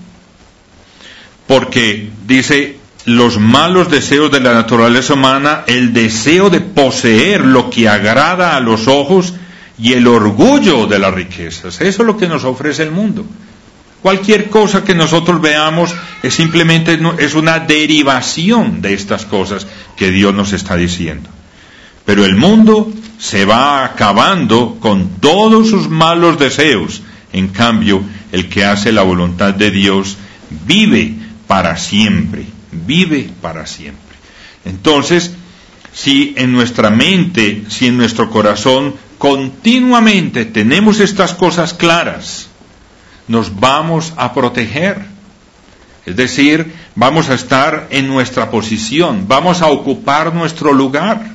porque dice, los malos deseos de la naturaleza humana, el deseo de poseer lo que agrada a los ojos y el orgullo de las riquezas. Eso es lo que nos ofrece el mundo. Cualquier cosa que nosotros veamos es simplemente es una derivación de estas cosas que Dios nos está diciendo. Pero el mundo se va acabando con todos sus malos deseos. En cambio, el que hace la voluntad de Dios vive para siempre, vive para siempre. Entonces, si en nuestra mente, si en nuestro corazón continuamente tenemos estas cosas claras, nos vamos a proteger. Es decir, vamos a estar en nuestra posición, vamos a ocupar nuestro lugar.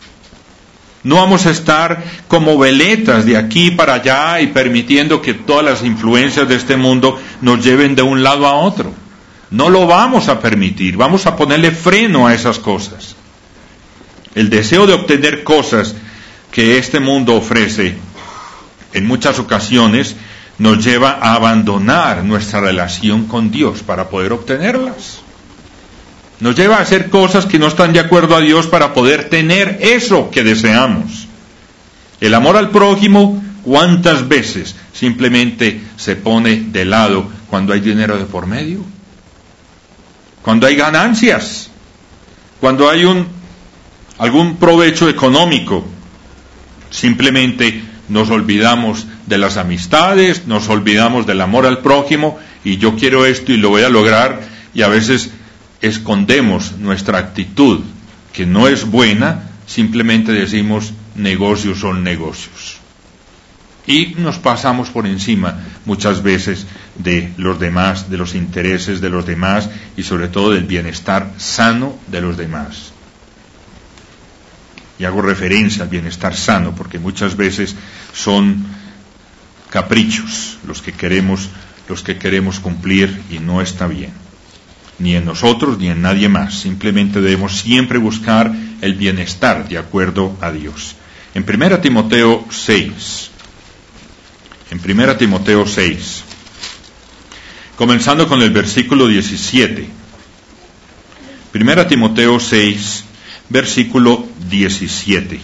No vamos a estar como veletas de aquí para allá y permitiendo que todas las influencias de este mundo nos lleven de un lado a otro. No lo vamos a permitir, vamos a ponerle freno a esas cosas. El deseo de obtener cosas que este mundo ofrece, en muchas ocasiones, nos lleva a abandonar nuestra relación con Dios para poder obtenerlas. Nos lleva a hacer cosas que no están de acuerdo a Dios para poder tener eso que deseamos. El amor al prójimo, ¿cuántas veces simplemente se pone de lado cuando hay dinero de por medio? Cuando hay ganancias, cuando hay un algún provecho económico, simplemente nos olvidamos de las amistades, nos olvidamos del amor al prójimo, y yo quiero esto y lo voy a lograr, y a veces escondemos nuestra actitud, que no es buena, simplemente decimos negocios son negocios. Y nos pasamos por encima muchas veces de los demás, de los intereses de los demás, y sobre todo del bienestar sano de los demás. Y hago referencia al bienestar sano, porque muchas veces son caprichos los que queremos, los que queremos cumplir, y no está bien, ni en nosotros ni en nadie más. Simplemente debemos siempre buscar el bienestar de acuerdo a Dios. En primera Timoteo seis, en primera Timoteo seis, comenzando con el versículo diecisiete. primera Timoteo seis, versículo diecisiete.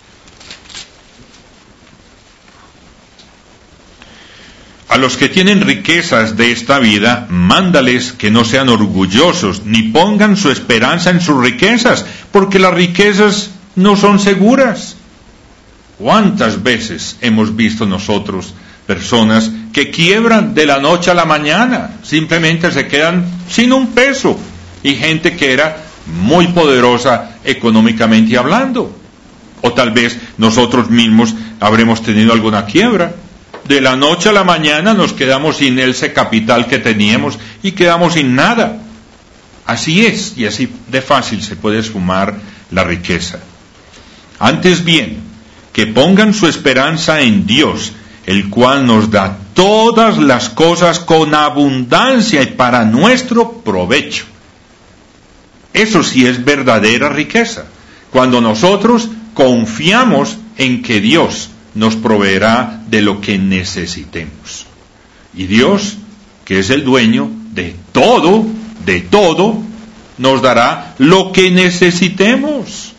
A los que tienen riquezas de esta vida, mándales que no sean orgullosos, ni pongan su esperanza en sus riquezas, porque las riquezas no son seguras. ¿Cuántas veces hemos visto nosotros personas que quiebran de la noche a la mañana? Simplemente se quedan sin un peso. Y gente que era muy poderosa económicamente hablando. O tal vez nosotros mismos habremos tenido alguna quiebra. De la noche a la mañana nos quedamos sin ese capital que teníamos y quedamos sin nada. Así es, y así de fácil se puede esfumar la riqueza. Antes bien, que pongan su esperanza en Dios, el cual nos da todas las cosas con abundancia y para nuestro provecho. Eso sí es verdadera riqueza, cuando nosotros confiamos en que Dios nos proveerá de lo que necesitemos. Y Dios, que es el dueño de todo, de todo, nos dará lo que necesitemos.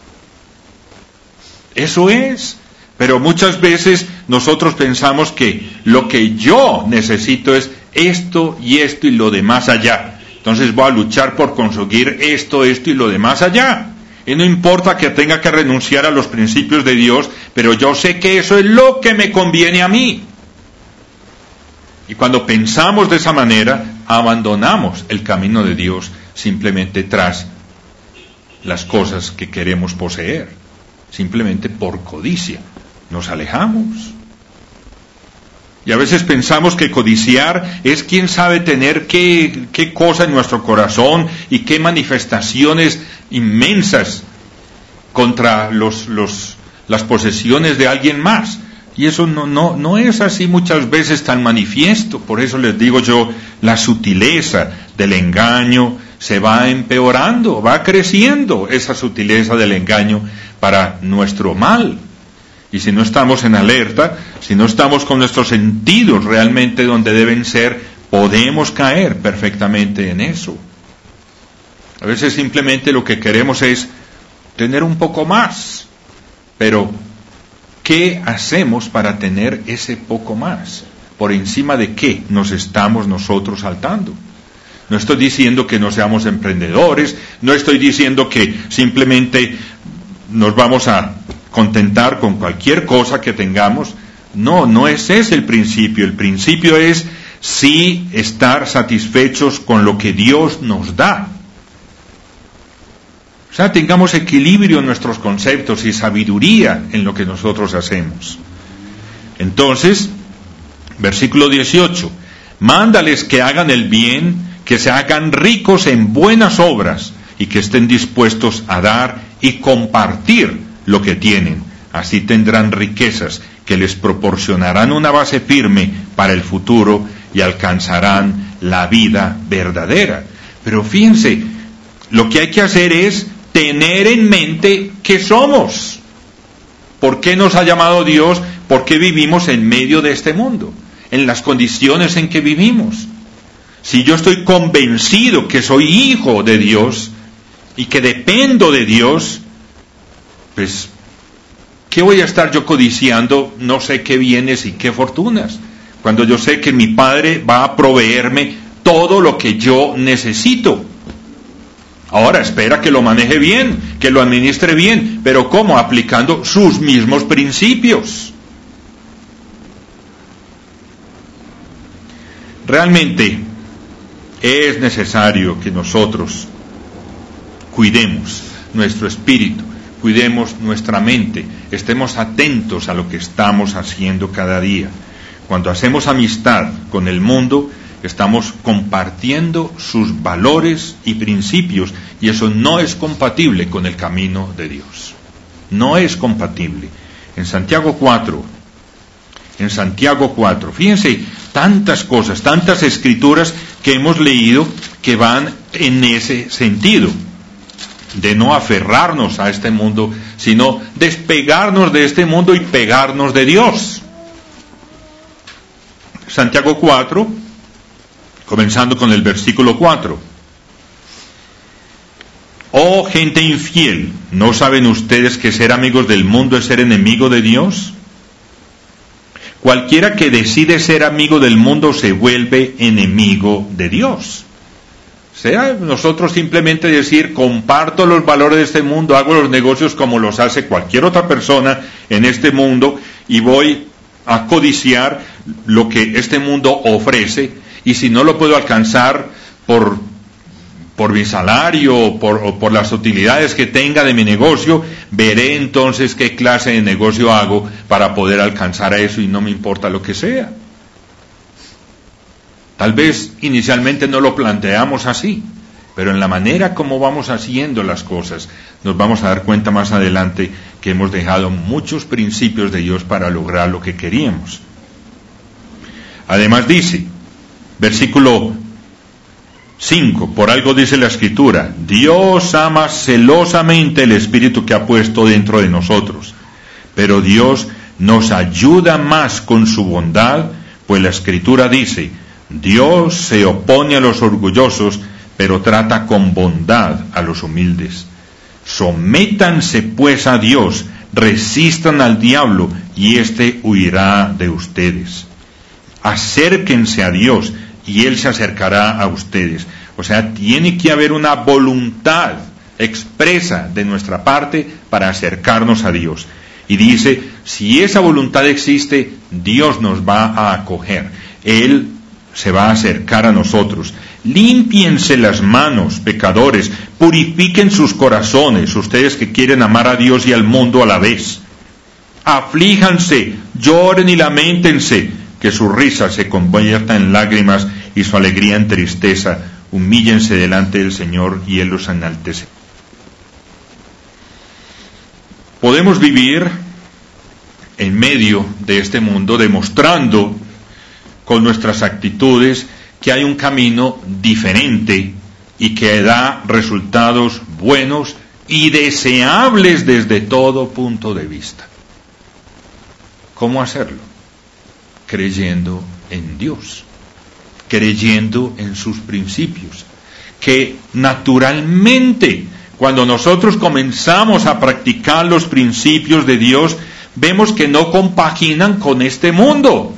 Eso es. Pero muchas veces nosotros pensamos que lo que yo necesito es esto y esto y lo demás allá. Entonces voy a luchar por conseguir esto, esto y lo demás allá. Y no importa que tenga que renunciar a los principios de Dios, pero yo sé que eso es lo que me conviene a mí. Y cuando pensamos de esa manera, abandonamos el camino de Dios simplemente tras las cosas que queremos poseer, simplemente por codicia. Nos alejamos. Y a veces pensamos que codiciar es quién sabe tener qué, qué cosa en nuestro corazón y qué manifestaciones inmensas contra los, los, las posesiones de alguien más. Y eso no, no, no es así muchas veces tan manifiesto. Por eso les digo yo, la sutileza del engaño se va empeorando, va creciendo esa sutileza del engaño para nuestro mal. Y si no estamos en alerta, si no estamos con nuestros sentidos realmente donde deben ser, podemos caer perfectamente en eso. A veces simplemente lo que queremos es tener un poco más, pero ¿qué hacemos para tener ese poco más? ¿Por encima de qué nos estamos nosotros saltando? No estoy diciendo que no seamos emprendedores, no estoy diciendo que simplemente nos vamos a contentar con cualquier cosa que tengamos. No, no es ese el principio. El principio es sí estar satisfechos con lo que Dios nos da. O sea, tengamos equilibrio en nuestros conceptos y sabiduría en lo que nosotros hacemos. Entonces, versículo dieciocho, mándales que hagan el bien, que se hagan ricos en buenas obras y que estén dispuestos a dar y compartir lo que tienen. Así tendrán riquezas que les proporcionarán una base firme para el futuro y alcanzarán la vida verdadera. Pero fíjense, lo que hay que hacer es tener en mente que somos. ¿Por qué nos ha llamado Dios? ¿Por qué vivimos en medio de este mundo? En las condiciones en que vivimos. Si yo estoy convencido que soy hijo de Dios y que dependo de Dios, pues, ¿qué voy a estar yo codiciando no sé qué bienes y qué fortunas? Cuando yo sé que mi Padre va a proveerme todo lo que yo necesito. Ahora, espera que lo maneje bien, que lo administre bien, pero ¿cómo? Aplicando sus mismos principios. Realmente es necesario que nosotros cuidemos nuestro espíritu, cuidemos nuestra mente, estemos atentos a lo que estamos haciendo cada día. Cuando hacemos amistad con el mundo, estamos compartiendo sus valores y principios, y eso no es compatible con el camino de Dios. No es compatible. En Santiago cuatro, en Santiago cuatro, fíjense, tantas cosas, tantas escrituras que hemos leído que van en ese sentido, de no aferrarnos a este mundo, sino despegarnos de este mundo y pegarnos de Dios. Santiago cuatro, comenzando con el versículo cuatro. Oh gente infiel, ¿no saben ustedes que ser amigos del mundo es ser enemigo de Dios? Cualquiera que decide ser amigo del mundo se vuelve enemigo de Dios. O sea, nosotros simplemente decir, comparto los valores de este mundo, hago los negocios como los hace cualquier otra persona en este mundo y voy a codiciar lo que este mundo ofrece, y si no lo puedo alcanzar por, por mi salario o por, o por las utilidades que tenga de mi negocio, veré entonces qué clase de negocio hago para poder alcanzar a eso, y no me importa lo que sea. Tal vez inicialmente no lo planteamos así, pero en la manera como vamos haciendo las cosas, nos vamos a dar cuenta más adelante que hemos dejado muchos principios de Dios para lograr lo que queríamos. Además dice, versículo cinco, por algo dice la Escritura, Dios ama celosamente el Espíritu que ha puesto dentro de nosotros, pero Dios nos ayuda más con su bondad, pues la Escritura dice, Dios se opone a los orgullosos, pero trata con bondad a los humildes. Sométanse pues a Dios, resistan al diablo, y éste huirá de ustedes. Acérquense a Dios, y Él se acercará a ustedes. O sea, tiene que haber una voluntad expresa de nuestra parte para acercarnos a Dios. Y dice, si esa voluntad existe, Dios nos va a acoger. Él se va a acercar a nosotros. Límpiense las manos, pecadores, purifiquen sus corazones, ustedes que quieren amar a Dios y al mundo a la vez. Aflíjanse, lloren y lamentense, que su risa se convierta en lágrimas y su alegría en tristeza. Humíllense delante del Señor y Él los enaltece. Podemos vivir en medio de este mundo, demostrando con nuestras actitudes que hay un camino diferente y que da resultados buenos y deseables desde todo punto de vista. ¿Cómo hacerlo? Creyendo en Dios, creyendo en sus principios, que naturalmente, cuando nosotros comenzamos a practicar los principios de Dios, vemos que no compaginan con este mundo.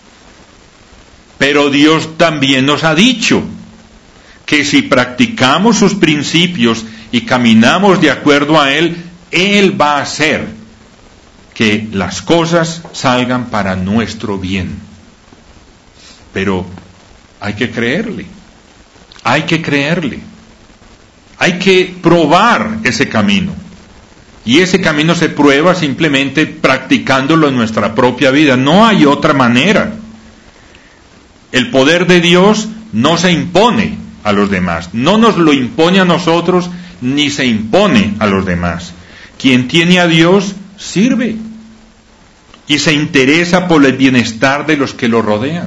Pero Dios también nos ha dicho que si practicamos sus principios y caminamos de acuerdo a Él, Él va a hacer que las cosas salgan para nuestro bien. Pero hay que creerle, hay que creerle, hay que probar ese camino. Y ese camino se prueba simplemente practicándolo en nuestra propia vida. No hay otra manera. El poder de Dios no se impone a los demás, no nos lo impone a nosotros, ni se impone a los demás. Quien tiene a Dios sirve y se interesa por el bienestar de los que lo rodean.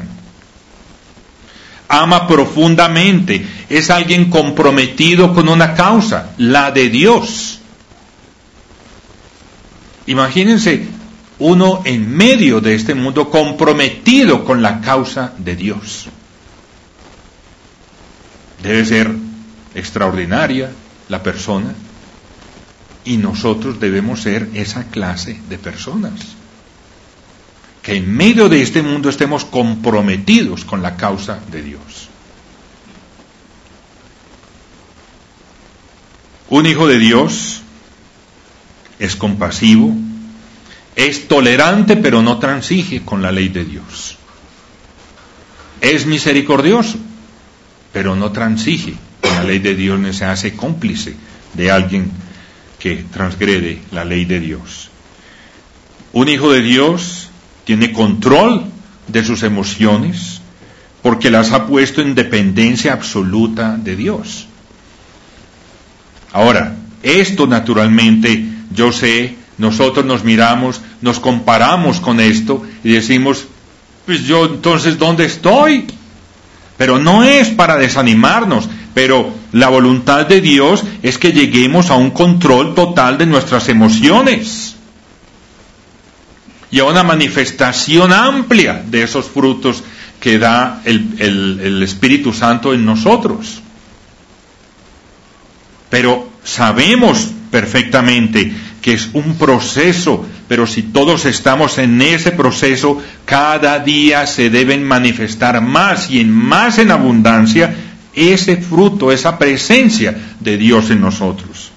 Ama profundamente, es alguien comprometido con una causa, la de Dios. Imagínense uno en medio de este mundo comprometido con la causa de Dios. Debe ser extraordinaria la persona, y nosotros debemos ser esa clase de personas, que en medio de este mundo estemos comprometidos con la causa de Dios. Un hijo de Dios es compasivo, es tolerante, pero no transige con la ley de Dios. Es misericordioso, pero no transige con la ley de Dios, ni se hace cómplice de alguien que transgrede la ley de Dios. Un hijo de Dios tiene control de sus emociones porque las ha puesto en dependencia absoluta de Dios. Ahora, esto naturalmente, yo sé, nosotros nos miramos, nos comparamos con esto y decimos, pues yo entonces, ¿dónde estoy? Pero no es para desanimarnos, pero la voluntad de Dios es que lleguemos a un control total de nuestras emociones y a una manifestación amplia de esos frutos que da el, el, el Espíritu Santo en nosotros. Pero sabemos perfectamente que es un proceso, pero si todos estamos en ese proceso, cada día se deben manifestar más y en más en abundancia ese fruto, esa presencia de Dios en nosotros.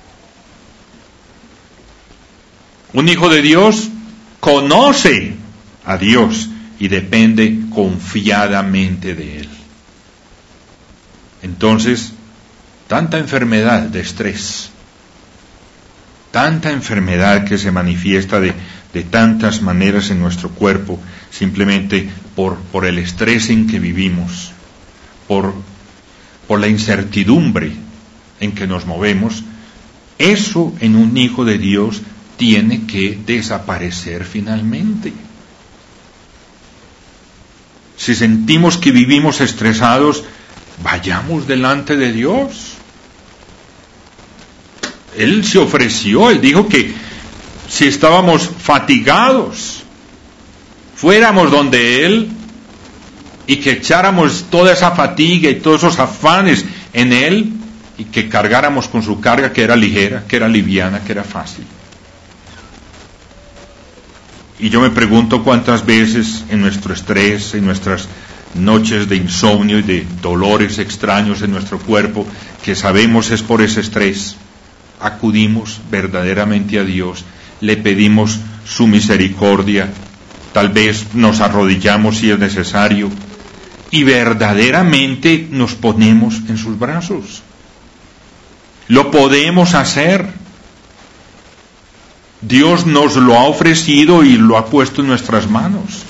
Un hijo de Dios conoce a Dios y depende confiadamente de Él. Entonces, tanta enfermedad de estrés, tanta enfermedad que se manifiesta de, de tantas maneras en nuestro cuerpo, simplemente por, por el estrés en que vivimos, por, por la incertidumbre en que nos movemos, eso en un hijo de Dios tiene que desaparecer finalmente. Si sentimos que vivimos estresados, vayamos delante de Dios. Él se ofreció, Él dijo que si estábamos fatigados, fuéramos donde Él y que echáramos toda esa fatiga y todos esos afanes en Él y que cargáramos con su carga, que era ligera, que era liviana, que era fácil. Y yo me pregunto cuántas veces en nuestro estrés, en nuestras noches de insomnio y de dolores extraños en nuestro cuerpo, que sabemos es por ese estrés, acudimos verdaderamente a Dios, le pedimos su misericordia, tal vez nos arrodillamos si es necesario, y verdaderamente nos ponemos en sus brazos. Lo podemos hacer. Dios nos lo ha ofrecido y lo ha puesto en nuestras manos.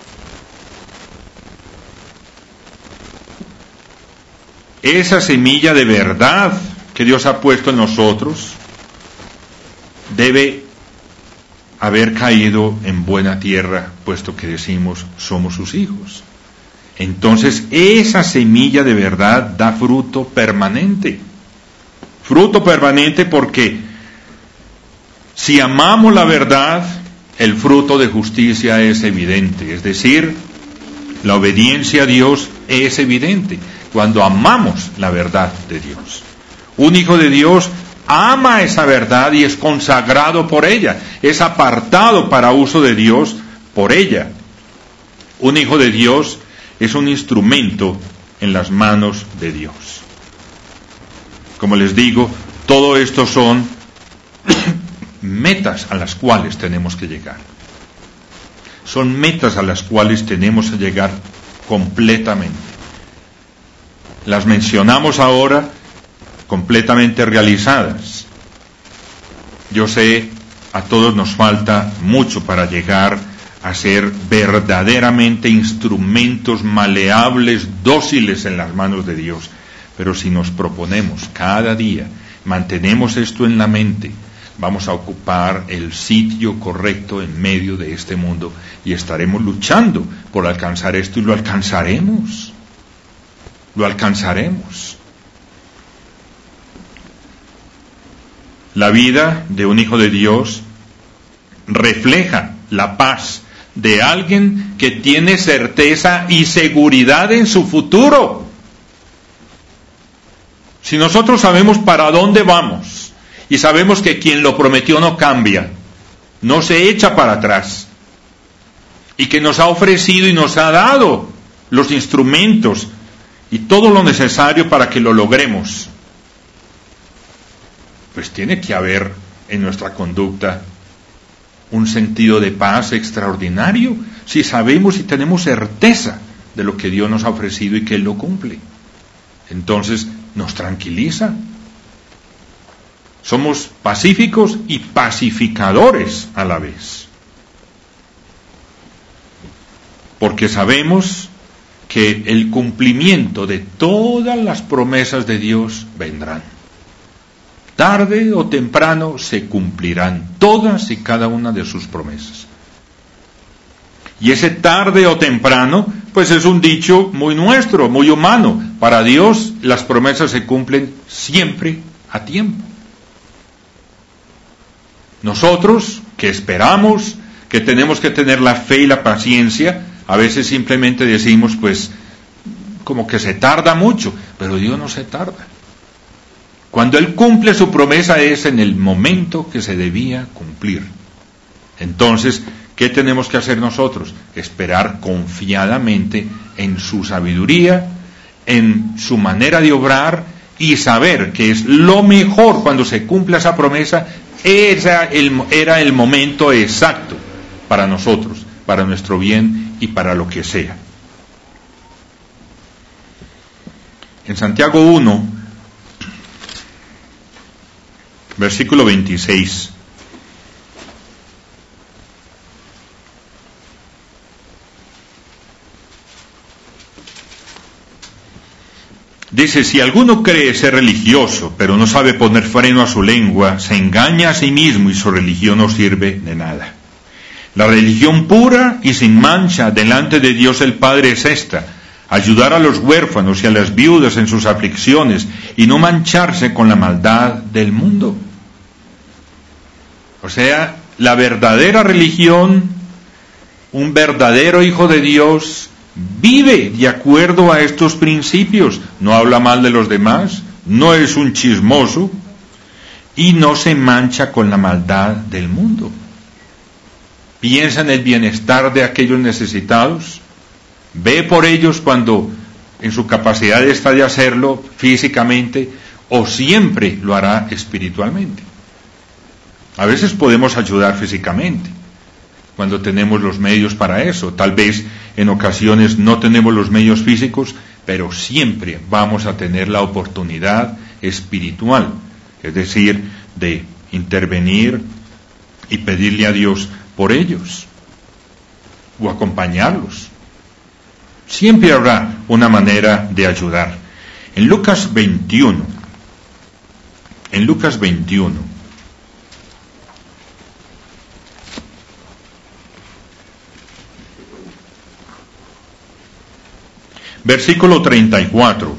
Esa semilla de verdad que Dios ha puesto en nosotros debe haber caído en buena tierra, puesto que decimos somos sus hijos. Entonces esa semilla de verdad da fruto permanente. Fruto permanente porque si amamos la verdad, el fruto de justicia es evidente. Es decir, la obediencia a Dios es evidente cuando amamos la verdad de Dios. Un hijo de Dios ama esa verdad y es consagrado por ella, es apartado para uso de Dios por ella. Un hijo de Dios es un instrumento en las manos de Dios. Como les digo, todo esto son metas a las cuales tenemos que llegar. Son metas a las cuales tenemos que llegar completamente. Las mencionamos ahora completamente realizadas. Yo sé, a todos nos falta mucho para llegar a ser verdaderamente instrumentos maleables, dóciles en las manos de Dios. Pero si nos proponemos cada día, mantenemos esto en la mente, vamos a ocupar el sitio correcto en medio de este mundo y estaremos luchando por alcanzar esto y lo alcanzaremos. Lo alcanzaremos. La vida de un hijo de Dios refleja la paz de alguien que tiene certeza y seguridad en su futuro. Si nosotros sabemos para dónde vamos y sabemos que quien lo prometió no cambia, no se echa para atrás, y que nos ha ofrecido y nos ha dado los instrumentos y todo lo necesario para que lo logremos, pues tiene que haber en nuestra conducta un sentido de paz extraordinario, si sabemos y tenemos certeza de lo que Dios nos ha ofrecido y que Él lo cumple. Entonces nos tranquiliza. Somos pacíficos y pacificadores a la vez. Porque sabemos que el cumplimiento de todas las promesas de Dios vendrán. Tarde o temprano se cumplirán todas y cada una de sus promesas. Y ese tarde o temprano, pues es un dicho muy nuestro, muy humano. Para Dios las promesas se cumplen siempre a tiempo. Nosotros, que esperamos, que tenemos que tener la fe y la paciencia, a veces simplemente decimos, pues, como que se tarda mucho, pero Dios no se tarda. Cuando Él cumple su promesa es en el momento que se debía cumplir. Entonces, ¿qué tenemos que hacer nosotros? Esperar confiadamente en su sabiduría, en su manera de obrar y saber que es lo mejor cuando se cumpla esa promesa. Ese era el momento exacto para nosotros, para nuestro bien y para lo que sea. En Santiago uno, versículo veintiséis. Dice, si alguno cree ser religioso, pero no sabe poner freno a su lengua, se engaña a sí mismo y su religión no sirve de nada. La religión pura y sin mancha delante de Dios el Padre es esta: ayudar a los huérfanos y a las viudas en sus aflicciones y no mancharse con la maldad del mundo. O sea, la verdadera religión, un verdadero hijo de Dios, vive de acuerdo a estos principios. No habla mal de los demás, no es un chismoso y no se mancha con la maldad del mundo. Piensa en el bienestar de aquellos necesitados, ve por ellos cuando en su capacidad está de hacerlo físicamente, o siempre lo hará espiritualmente. A veces podemos ayudar físicamente cuando tenemos los medios para eso. Tal vez en ocasiones no tenemos los medios físicos, pero siempre vamos a tener la oportunidad espiritual, es decir, de intervenir y pedirle a Dios por ellos o acompañarlos. Siempre habrá una manera de ayudar. En Lucas veintiuno, en Lucas veintiuno, Versículo treinta y cuatro.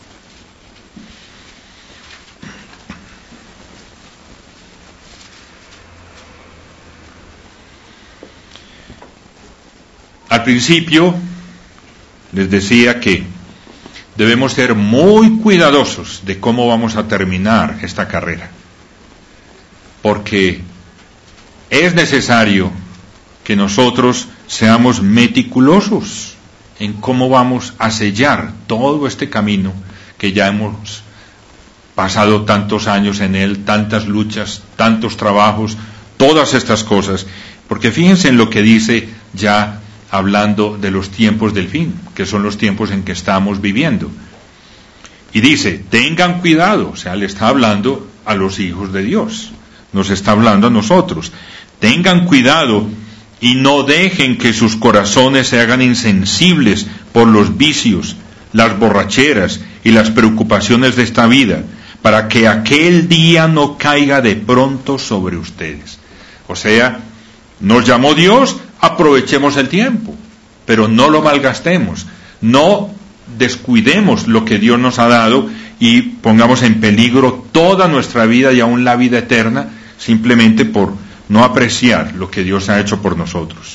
Al principio les decía que debemos ser muy cuidadosos de cómo vamos a terminar esta carrera, porque es necesario que nosotros seamos meticulosos en cómo vamos a sellar todo este camino que ya hemos pasado tantos años en él, tantas luchas, tantos trabajos, todas estas cosas, porque fíjense en lo que dice ya hablando de los tiempos del fin, que son los tiempos en que estamos viviendo. Y dice, tengan cuidado, o sea, le está hablando a los hijos de Dios, nos está hablando a nosotros. Tengan cuidado y no dejen que sus corazones se hagan insensibles por los vicios, las borracheras y las preocupaciones de esta vida, para que aquel día no caiga de pronto sobre ustedes. O sea, nos llamó Dios, aprovechemos el tiempo, pero no lo malgastemos, no descuidemos lo que Dios nos ha dado y pongamos en peligro toda nuestra vida y aún la vida eterna, simplemente por no apreciar lo que Dios ha hecho por nosotros.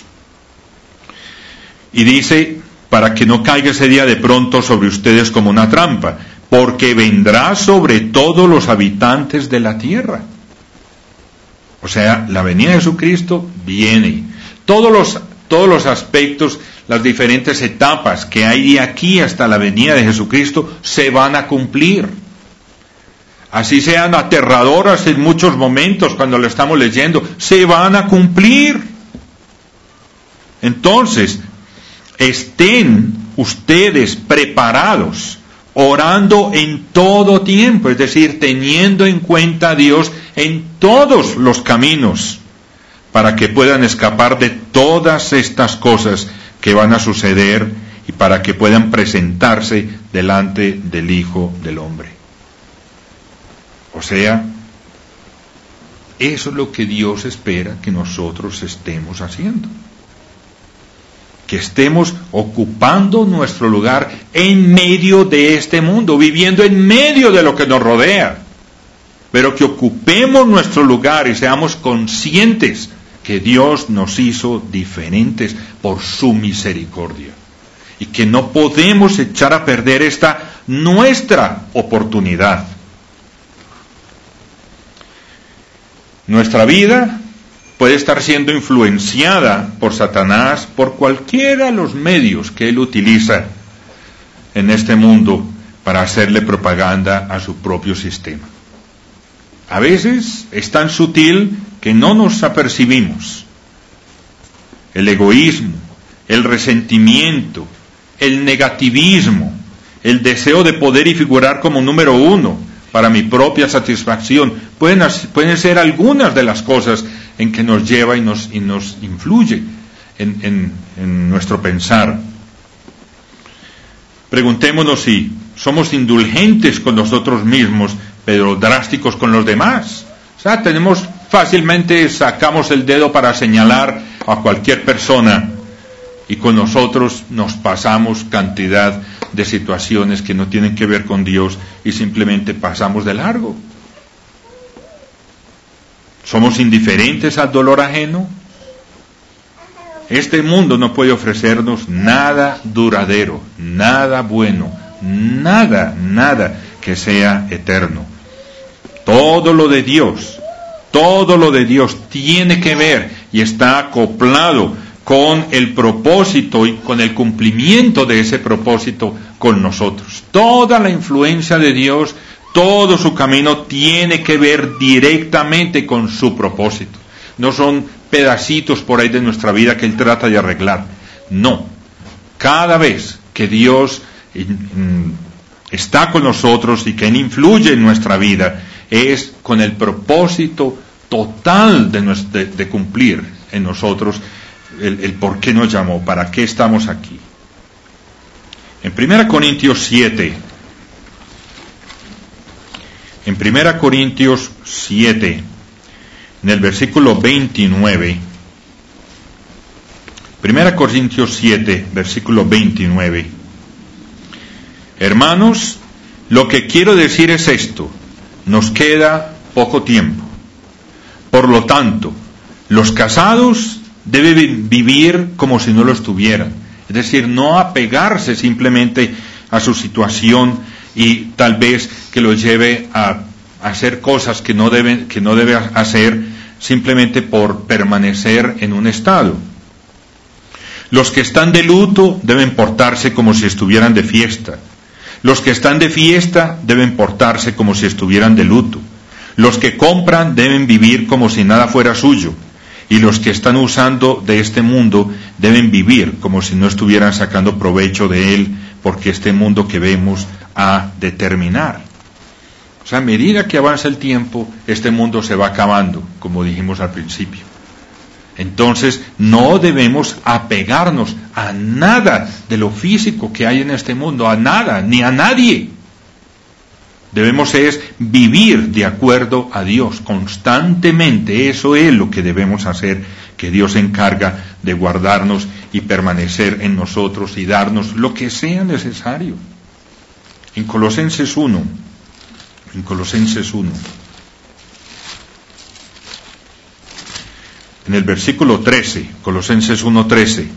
Y dice, para que no caiga ese día de pronto sobre ustedes como una trampa, porque vendrá sobre todos los habitantes de la tierra. O sea, la venida de Jesucristo viene. Todos los, todos los aspectos, las diferentes etapas que hay de aquí hasta la venida de Jesucristo se van a cumplir. Así sean aterradoras en muchos momentos cuando lo estamos leyendo, se van a cumplir. Entonces, estén ustedes preparados, orando en todo tiempo, es decir, teniendo en cuenta a Dios en todos los caminos, para que puedan escapar de todas estas cosas que van a suceder y para que puedan presentarse delante del Hijo del Hombre. O sea, eso es lo que Dios espera que nosotros estemos haciendo. Que estemos ocupando nuestro lugar en medio de este mundo, viviendo en medio de lo que nos rodea. Pero que ocupemos nuestro lugar y seamos conscientes que Dios nos hizo diferentes por su misericordia. Y que no podemos echar a perder esta nuestra oportunidad. Nuestra vida puede estar siendo influenciada por Satanás, por cualquiera de los medios que él utiliza en este mundo para hacerle propaganda a su propio sistema. A veces es tan sutil que no nos apercibimos. El egoísmo, el resentimiento, el negativismo, el deseo de poder y figurar como número uno para mi propia satisfacción, pueden, pueden ser algunas de las cosas en que nos lleva y nos, y nos influye en, en, en nuestro pensar. Preguntémonos si somos indulgentes con nosotros mismos, pero drásticos con los demás. O sea, tenemos fácilmente, sacamos el dedo para señalar a cualquier persona y con nosotros nos pasamos cantidad de situaciones que no tienen que ver con Dios y simplemente pasamos de largo. ¿Somos indiferentes al dolor ajeno? Este mundo no puede ofrecernos nada duradero, nada bueno, nada, nada que sea eterno. Todo lo de Dios, todo lo de Dios tiene que ver y está acoplado con el propósito y con el cumplimiento de ese propósito con nosotros. Toda la influencia de Dios, todo su camino tiene que ver directamente con su propósito. No son pedacitos por ahí de nuestra vida que Él trata de arreglar. No. Cada vez que Dios está con nosotros y que Él influye en nuestra vida, es con el propósito total de, nuestro, de, de cumplir en nosotros el, el por qué nos llamó, para qué estamos aquí. En primera Corintios siete, en primera Corintios siete, en el versículo veintinueve, primera Corintios siete, versículo veintinueve, Hermanos, lo que quiero decir es esto: nos queda poco tiempo. Por lo tanto, los casados deben vivir como si no lo estuvieran. Es decir, no apegarse simplemente a su situación y tal vez que lo lleve a hacer cosas que no deben, que no debe hacer simplemente por permanecer en un estado. Los que están de luto deben portarse como si estuvieran de fiesta. Los que están de fiesta deben portarse como si estuvieran de luto. Los que compran deben vivir como si nada fuera suyo. Y los que están usando de este mundo deben vivir como si no estuvieran sacando provecho de él, porque este mundo que vemos ha de terminar. O sea, a medida que avanza el tiempo, este mundo se va acabando, como dijimos al principio. Entonces, no debemos apegarnos a nada de lo físico que hay en este mundo, a nada, ni a nadie. Debemos es vivir de acuerdo a Dios constantemente. Eso es lo que debemos hacer, que Dios se encarga de guardarnos y permanecer en nosotros y darnos lo que sea necesario. En Colosenses uno, en Colosenses uno, en el versículo trece, Colosenses uno trece,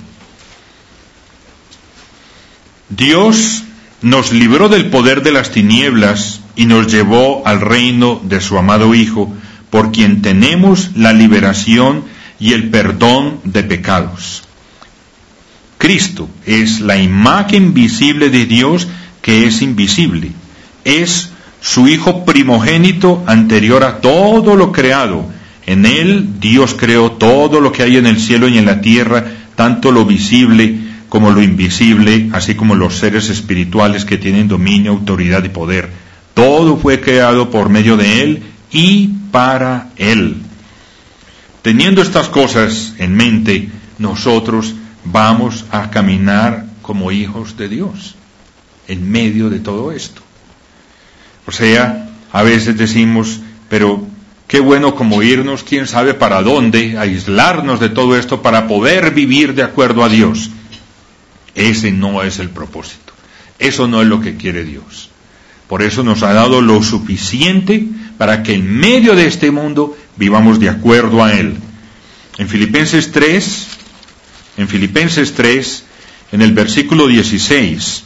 Dios nos libró del poder de las tinieblas y nos llevó al reino de su amado Hijo, por quien tenemos la liberación y el perdón de pecados. Cristo es la imagen visible de Dios que es invisible. Es su Hijo primogénito anterior a todo lo creado. En Él Dios creó todo lo que hay en el cielo y en la tierra, tanto lo visible como lo invisible, así como los seres espirituales que tienen dominio, autoridad y poder. Todo fue creado por medio de Él y para Él. Teniendo estas cosas en mente, nosotros vamos a caminar como hijos de Dios, en medio de todo esto. O sea, a veces decimos, pero qué bueno como irnos, quién sabe para dónde, aislarnos de todo esto para poder vivir de acuerdo a Dios. Ese no es el propósito. Eso no es lo que quiere Dios. Por eso nos ha dado lo suficiente para que en medio de este mundo vivamos de acuerdo a Él. En Filipenses tres, en Filipenses tres, en el versículo dieciséis,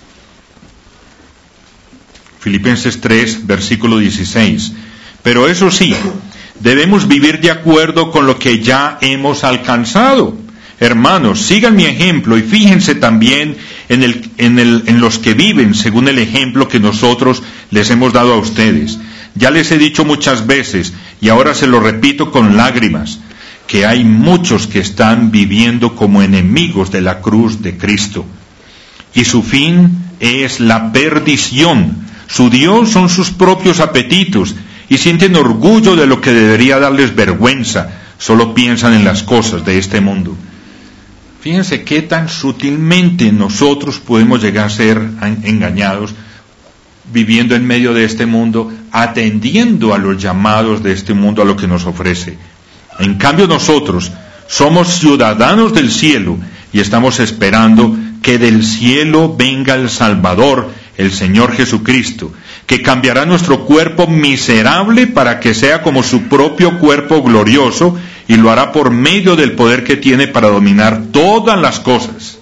Filipenses tres, versículo dieciséis, pero eso sí, debemos vivir de acuerdo con lo que ya hemos alcanzado. Hermanos, sigan mi ejemplo y fíjense también en, el, en, el, en los que viven según el ejemplo que nosotros les hemos dado a ustedes. Ya les he dicho muchas veces, y ahora se lo repito con lágrimas, que hay muchos que están viviendo como enemigos de la cruz de Cristo. Y su fin es la perdición. Su Dios son sus propios apetitos, y sienten orgullo de lo que debería darles vergüenza. Solo piensan en las cosas de este mundo. Fíjense qué tan sutilmente nosotros podemos llegar a ser engañados viviendo en medio de este mundo, atendiendo a los llamados de este mundo, a lo que nos ofrece. En cambio nosotros somos ciudadanos del cielo y estamos esperando que del cielo venga el Salvador, el Señor Jesucristo, que cambiará nuestro cuerpo miserable para que sea como su propio cuerpo glorioso, y lo hará por medio del poder que tiene para dominar todas las cosas.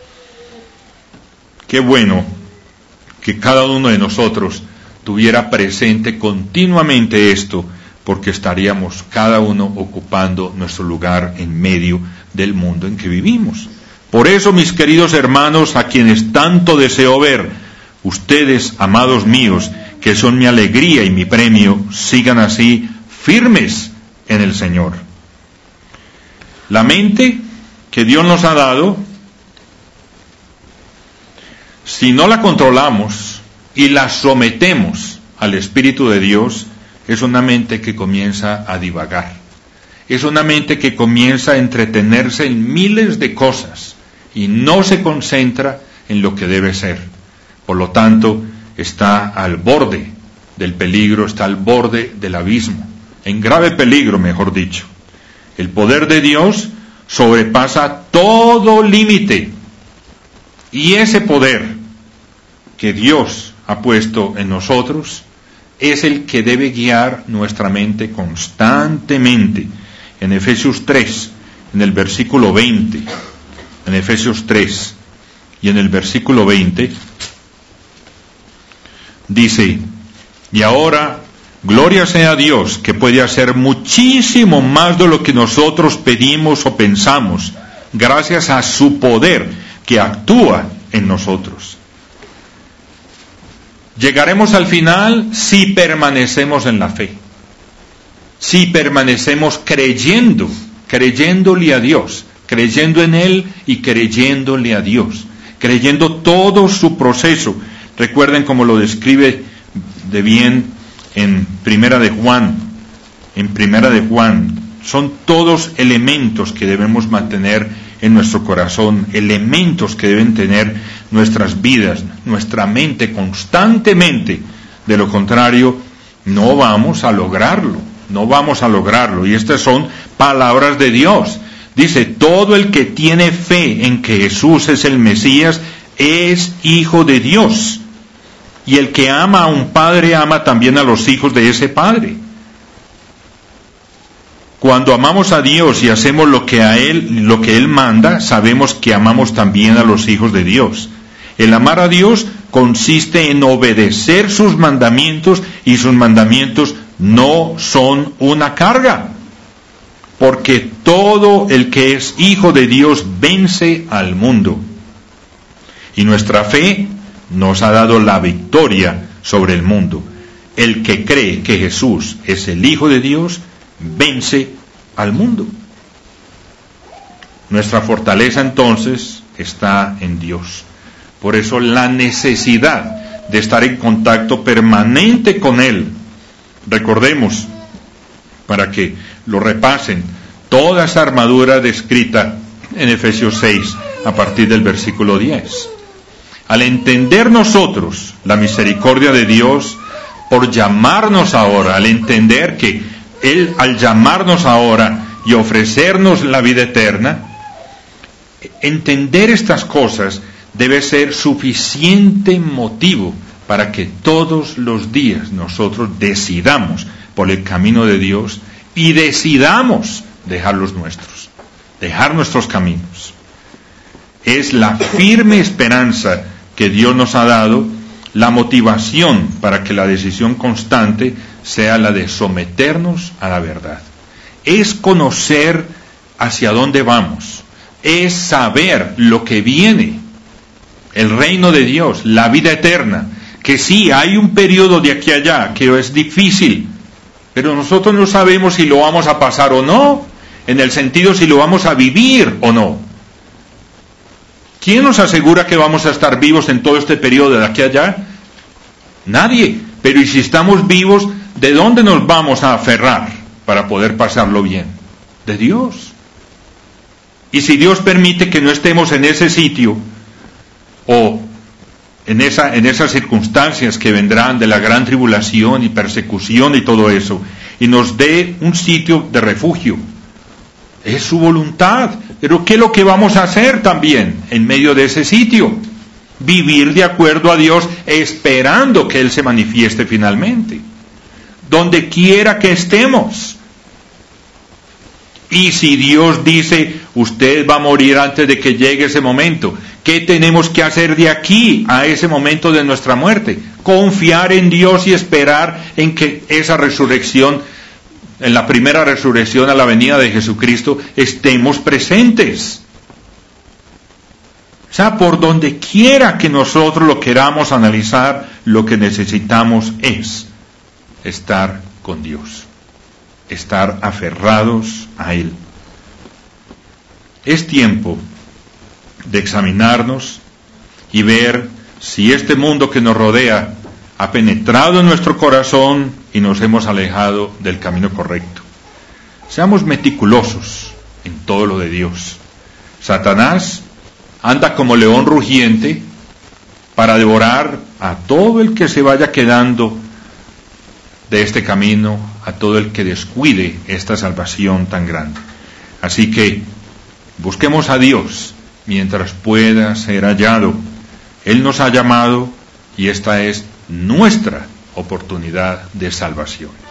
Qué bueno que cada uno de nosotros tuviera presente continuamente esto, porque estaríamos cada uno ocupando nuestro lugar en medio del mundo en que vivimos. Por eso, mis queridos hermanos, a quienes tanto deseo ver, ustedes, amados míos, que son mi alegría y mi premio, sigan así firmes en el Señor. La mente que Dios nos ha dado, si no la controlamos y la sometemos al Espíritu de Dios, es una mente que comienza a divagar. Es una mente que comienza a entretenerse en miles de cosas y no se concentra en lo que debe ser. Por lo tanto, está al borde del peligro, está al borde del abismo, en grave peligro, mejor dicho. El poder de Dios sobrepasa todo límite, y ese poder que Dios ha puesto en nosotros es el que debe guiar nuestra mente constantemente. En Efesios tres, en el versículo veinte, en Efesios tres y en el versículo veinte, dice: y ahora, gloria sea a Dios, que puede hacer muchísimo más de lo que nosotros pedimos o pensamos, gracias a su poder que actúa en nosotros. Llegaremos al final si permanecemos en la fe, si permanecemos creyendo, creyéndole a Dios, creyendo en Él y creyéndole a Dios, creyendo todo su proceso. Recuerden cómo lo describe de bien en Primera de Juan, en Primera de Juan. Son todos elementos que debemos mantener en nuestro corazón, elementos que deben tener nuestras vidas, nuestra mente constantemente. De lo contrario, no vamos a lograrlo, no vamos a lograrlo. Y estas son palabras de Dios. Dice: todo el que tiene fe en que Jesús es el Mesías es hijo de Dios. Y el que ama a un padre ama también a los hijos de ese padre. Cuando amamos a Dios y hacemos lo que a Él, lo que Él manda, sabemos que amamos también a los hijos de Dios. El amar a Dios consiste en obedecer sus mandamientos, y sus mandamientos no son una carga. Porque todo el que es hijo de Dios vence al mundo. Y nuestra fe nos ha dado la victoria sobre el mundo. El que cree que Jesús es el Hijo de Dios vence al mundo. Nuestra fortaleza entonces está en Dios. Por eso la necesidad de estar en contacto permanente con Él. Recordemos, para que lo repasen, toda esa armadura descrita en Efesios seis, a partir del versículo diez. Al entender nosotros la misericordia de Dios por llamarnos ahora, al entender que Él, al llamarnos ahora y ofrecernos la vida eterna, entender estas cosas debe ser suficiente motivo para que todos los días nosotros decidamos por el camino de Dios y decidamos dejar los nuestros, dejar nuestros caminos. Es la firme esperanza que Dios nos ha dado, la motivación para que la decisión constante sea la de someternos a la verdad. Es conocer hacia dónde vamos, es saber lo que viene, el reino de Dios, la vida eterna, que sí, hay un periodo de aquí a allá que es difícil, pero nosotros no sabemos si lo vamos a pasar o no, en el sentido si lo vamos a vivir o no. ¿Quién nos asegura que vamos a estar vivos en todo este periodo de aquí a allá? Nadie. Pero ¿y si estamos vivos, de dónde nos vamos a aferrar para poder pasarlo bien? De Dios. Y si Dios permite que no estemos en ese sitio, o en, esa, en esas circunstancias que vendrán de la gran tribulación y persecución y todo eso, y nos dé un sitio de refugio, es su voluntad. Pero ¿qué es lo que vamos a hacer también en medio de ese sitio? Vivir de acuerdo a Dios, esperando que Él se manifieste finalmente, donde quiera que estemos. Y si Dios dice, usted va a morir antes de que llegue ese momento, ¿qué tenemos que hacer de aquí a ese momento de nuestra muerte? Confiar en Dios y esperar en que esa resurrección, en la primera resurrección a la venida de Jesucristo, estemos presentes. O sea, por donde quiera que nosotros lo queramos analizar, lo que necesitamos es estar con Dios, estar aferrados a Él. Es tiempo de examinarnos y ver si este mundo que nos rodea ha penetrado en nuestro corazón y nos hemos alejado del camino correcto. Seamos meticulosos en todo lo de Dios. Satanás anda como león rugiente para devorar a todo el que se vaya quedando de este camino, a todo el que descuide esta salvación tan grande. Así que busquemos a Dios mientras pueda ser hallado. Él nos ha llamado y esta es nuestra oportunidad de salvación.